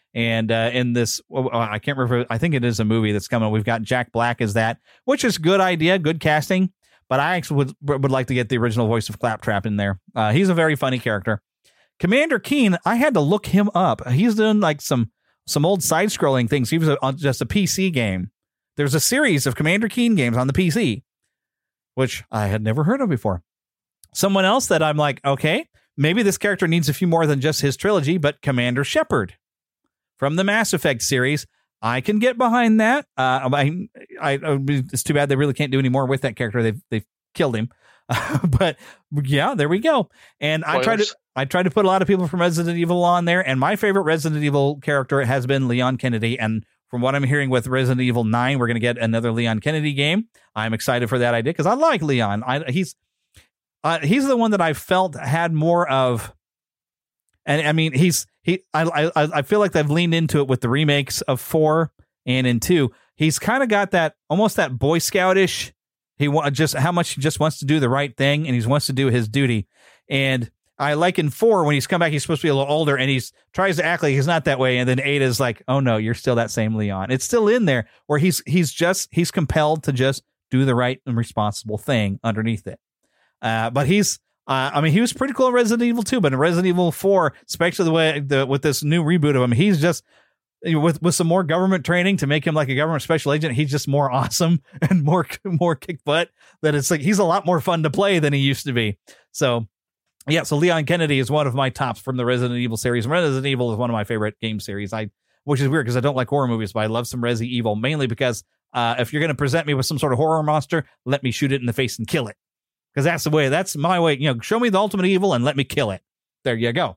S3: And uh, in this, oh, I can't remember, I think it is a movie that's coming. We've got Jack Black as that, which is good idea, good casting. But I actually would, would like to get the original voice of Claptrap in there. Uh, he's a very funny character. Commander Keen, I had to look him up. He's doing like some some old side-scrolling things. He was a, on just a P C game. There's a series of Commander Keen games on the P C, which I had never heard of before. Someone else that I'm like, okay, maybe this character needs a few more than just his trilogy, but Commander Shepard from the Mass Effect series. I can get behind that. Uh, I, I, it's too bad they really can't do any more with that character. They've they've killed him. Uh, but yeah, there we go. And Spoilers. I tried to I tried to put a lot of people from Resident Evil on there, and my favorite Resident Evil character has been Leon Kennedy. And from what I'm hearing with Resident Evil nine, we're going to get another Leon Kennedy game. I'm excited for that idea because I like Leon. I, he's uh, he's the one that I felt had more of. And I mean, he's he. I I I feel like they've leaned into it with the remakes of four and in two. He's kind of got that almost that Boy Scoutish. He wa- just how much he just wants to do the right thing and he wants to do his duty. And I like in four when he's come back, he's supposed to be a little older and he's tries to act like he's not that way. And then eight is like, oh no, you're still that same Leon. It's still in there where he's he's just he's compelled to just do the right and responsible thing underneath it. Uh, but he's. Uh, I mean, he was pretty cool in Resident Evil two, but in Resident Evil four, especially the way the, with this new reboot of him, he's just you know, with with some more government training to make him like a government special agent. He's just more awesome and more more kick butt. That it's like he's a lot more fun to play than he used to be. So, yeah. So Leon Kennedy is one of my tops from the Resident Evil series. Resident Evil is one of my favorite game series. I which is weird because I don't like horror movies, but I love some Resi Evil mainly because uh, if you're going to present me with some sort of horror monster, let me shoot it in the face and kill it. Because that's the way, that's my way, you know, show me the ultimate evil and let me kill it. There you go.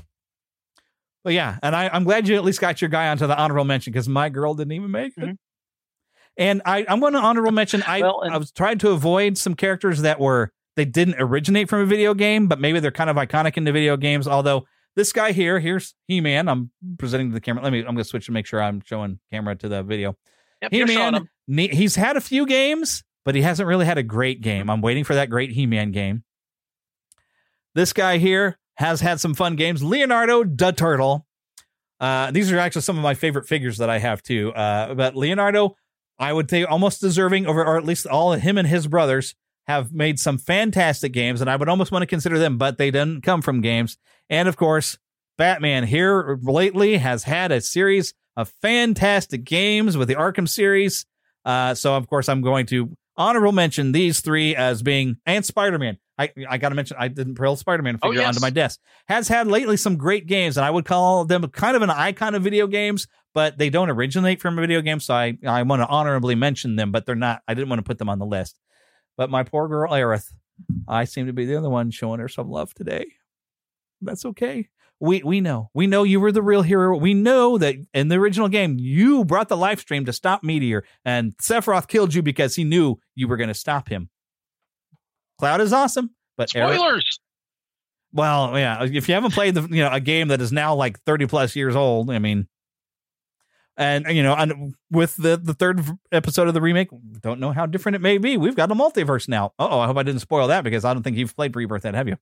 S3: But yeah, and I, I'm glad you at least got your guy onto the honorable mention because my girl didn't even make it. Mm-hmm. And I, I'm going to honorable mention, I, well, and- I was trying to avoid some characters that were, they didn't originate from a video game, but maybe they're kind of iconic in the video games. Although this guy here, here's He-Man. I'm presenting to the camera. Let me, I'm going to switch to make sure I'm showing camera to the video.
S8: Yep,
S3: He-Man, he's had a few games, but he hasn't really had a great game. I'm waiting for that great He-Man game. This guy here has had some fun games. Leonardo da Turtle. Uh, these are actually some of my favorite figures that I have too. Uh, but Leonardo, I would say almost deserving, or, or at least all of him and his brothers have made some fantastic games, and I would almost want to consider them, but they didn't come from games. And of course, Batman here lately has had a series of fantastic games with the Arkham series. Uh, so of course, I'm going to honorable mention these three as being, and Spider-Man. I I got to mention, I didn't pull Spider-Man figure oh, yes. onto my desk. Has had lately some great games, and I would call them kind of an icon of video games, but they don't originate from a video game, so I, I want to honorably mention them, but they're not, I didn't want to put them on the list. But my poor girl, Aerith, I seem to be the other one showing her some love today. That's okay. We we know. We know you were the real hero. We know that in the original game, you brought the live stream to stop Meteor, and Sephiroth killed you because he knew you were going to stop him. Cloud is awesome, but
S8: spoilers.
S3: Aerith, well, yeah, if you haven't played the you know a game that is now like thirty plus years old, I mean, and you know, and with the the third episode of the remake, don't know how different it may be. We've got a multiverse now. Uh-oh, I hope I didn't spoil that because I don't think you've played Rebirth yet, have you?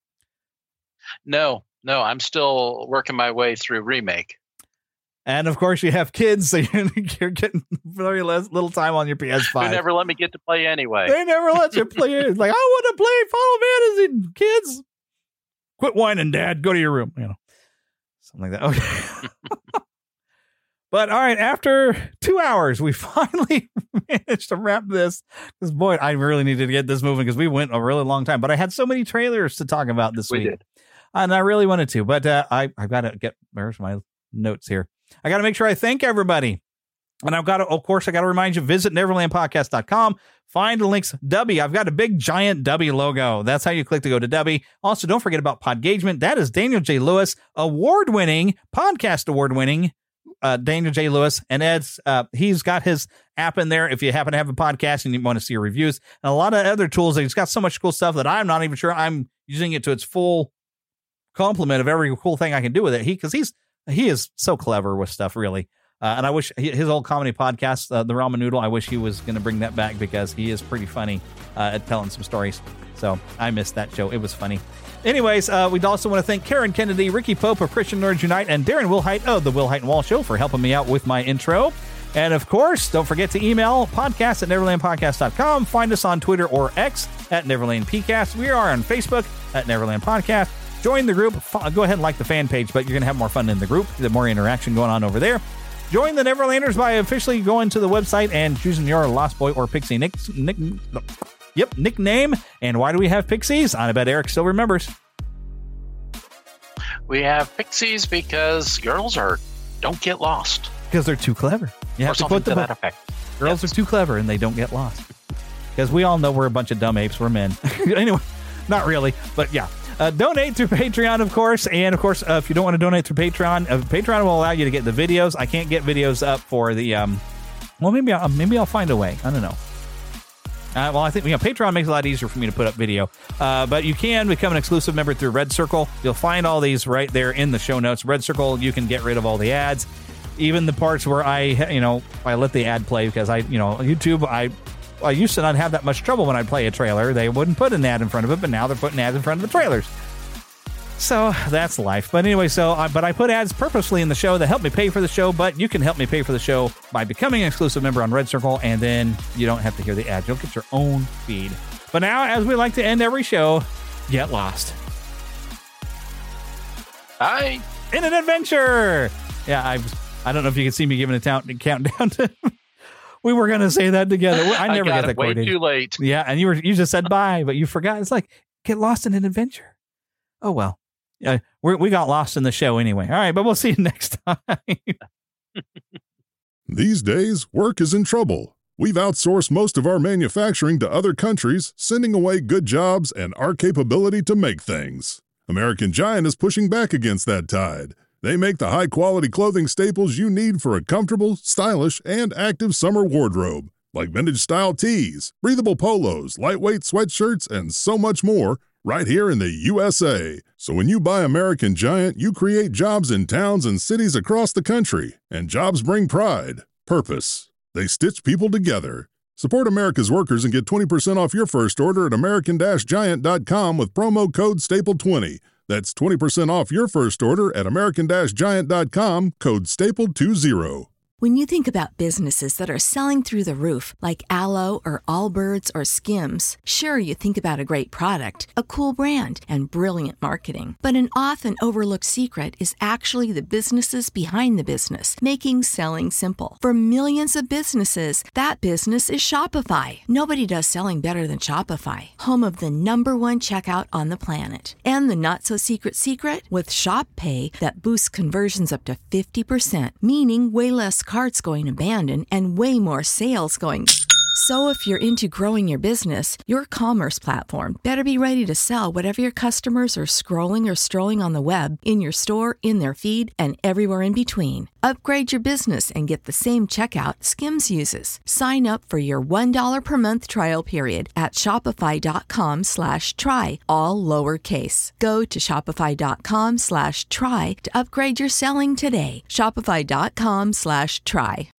S8: No. No, I'm still working my way through Remake.
S3: And of course, you have kids, so you're getting very less, little time on your P S five.
S8: They never let me get to play anyway.
S3: They never let you play it. It's like, I want to play Final Fantasy, kids. Quit whining, Dad. Go to your room. You know, something like that. Okay. But all right, after two hours, we finally managed to wrap this. Because boy, I really needed to get this moving because we went a really long time. But I had so many trailers to talk about this
S8: we
S3: week.
S8: Did.
S3: And I really wanted to, but uh, I, I've got to get, where's my notes here? I got to make sure I thank everybody. And I've got to, of course, I got to remind you, visit neverland podcast dot com. Find the links. W, I've got a big giant W logo. That's how you click to go to W. Also, don't forget about Podgagement. That is Daniel J. Lewis, award-winning, podcast award-winning uh, Daniel J. Lewis. And Ed's, uh, he's got his app in there if you happen to have a podcast and you want to see your reviews. And a lot of other tools. He's got so much cool stuff that I'm not even sure I'm using it to its full complement of every cool thing I can do with it. He, because he's, he is so clever with stuff, really. Uh, and I wish his old comedy podcast, uh, The Ramen Noodle, I wish he was going to bring that back because he is pretty funny uh, at telling some stories. So I missed that show. It was funny. Anyways, uh, we'd also want to thank Karen Kennedy, Ricky Pope of Christian Nerds Unite, and Darren Wilhite of The Wilhite and Wall Show for helping me out with my intro. And of course, don't forget to email podcast at neverland podcast dot com. Find us on Twitter or X at Neverland P Cast. We are on Facebook at Neverland Podcast. Join the group. Go ahead and like the fan page, but you're going to have more fun in the group. There's more interaction going on over there. Join the Neverlanders by officially going to the website and choosing your Lost Boy or Pixie nick, nick, yep, nickname. And why do we have Pixies? I bet Eric still remembers.
S8: We have Pixies because girls are don't get lost.
S3: Because they're too clever. You have
S8: or
S3: to put them
S8: to that effect.
S3: Girls yes. are too clever and they don't get lost. Because we all know we're a bunch of dumb apes. We're men. Anyway, not really, but yeah. Uh, donate through Patreon, of course. And of course, uh, if you don't want to donate through Patreon, uh, Patreon will allow you to get the videos. I can't get videos up for the, um, well, maybe I'll, maybe I'll find a way. I don't know. Uh, well, I think, you know, Patreon makes it a lot easier for me to put up video. Uh, but you can become an exclusive member through Red Circle. You'll find all these right there in the show notes. Red Circle, you can get rid of all the ads. Even the parts where I, you know, I let the ad play because I, you know, YouTube, I I used to not have that much trouble when I'd play a trailer. They wouldn't put an ad in front of it, but now they're putting ads in front of the trailers. So that's life. But anyway, so I, but I put ads purposely in the show that help me pay for the show, but you can help me pay for the show by becoming an exclusive member on Red Circle, and then you don't have to hear the ads. You'll get your own feed. But now, as we like to end every show, get lost.
S8: Hi.
S3: In an adventure. Yeah, I I don't know if you can see me giving a count, countdown to... We were going to say that together. I never
S8: I got
S3: got that
S8: way
S3: coordinated.
S8: Too late.
S3: Yeah, and you were you just said bye, but you forgot. It's like, get lost in an adventure. Oh, well. Yeah, we we got lost in the show anyway. All right, but we'll see you next time.
S20: These days, work is in trouble. We've outsourced most of our manufacturing to other countries, sending away good jobs and our capability to make things. American Giant is pushing back against that tide. They make the high-quality clothing staples you need for a comfortable, stylish, and active summer wardrobe, like vintage-style tees, breathable polos, lightweight sweatshirts, and so much more, right here in the U S A. So when you buy American Giant, you create jobs in towns and cities across the country, and jobs bring pride, purpose. They stitch people together. Support America's workers and get twenty percent off your first order at American Giant dot com with promo code staple twenty. That's twenty percent off your first order at American Giant dot com, code staple twenty.
S2: When you think about businesses that are selling through the roof, like Aloe or Allbirds or Skims, sure, you think about a great product, a cool brand, and brilliant marketing. But an often overlooked secret is actually the businesses behind the business, making selling simple. For millions of businesses, that business is Shopify. Nobody does selling better than Shopify, home of the number one checkout on the planet. And the not-so-secret secret? With Shop Pay that boosts conversions up to fifty percent, meaning way less carts going abandoned and way more sales going. So if you're into growing your business, your commerce platform better be ready to sell whatever your customers are scrolling or strolling on the web, in your store, in their feed, and everywhere in between. Upgrade your business and get the same checkout Skims uses. Sign up for your one dollar per month trial period at shopify.com slash try, all lowercase. Go to shopify.com slash try to upgrade your selling today. Shopify.com slash try.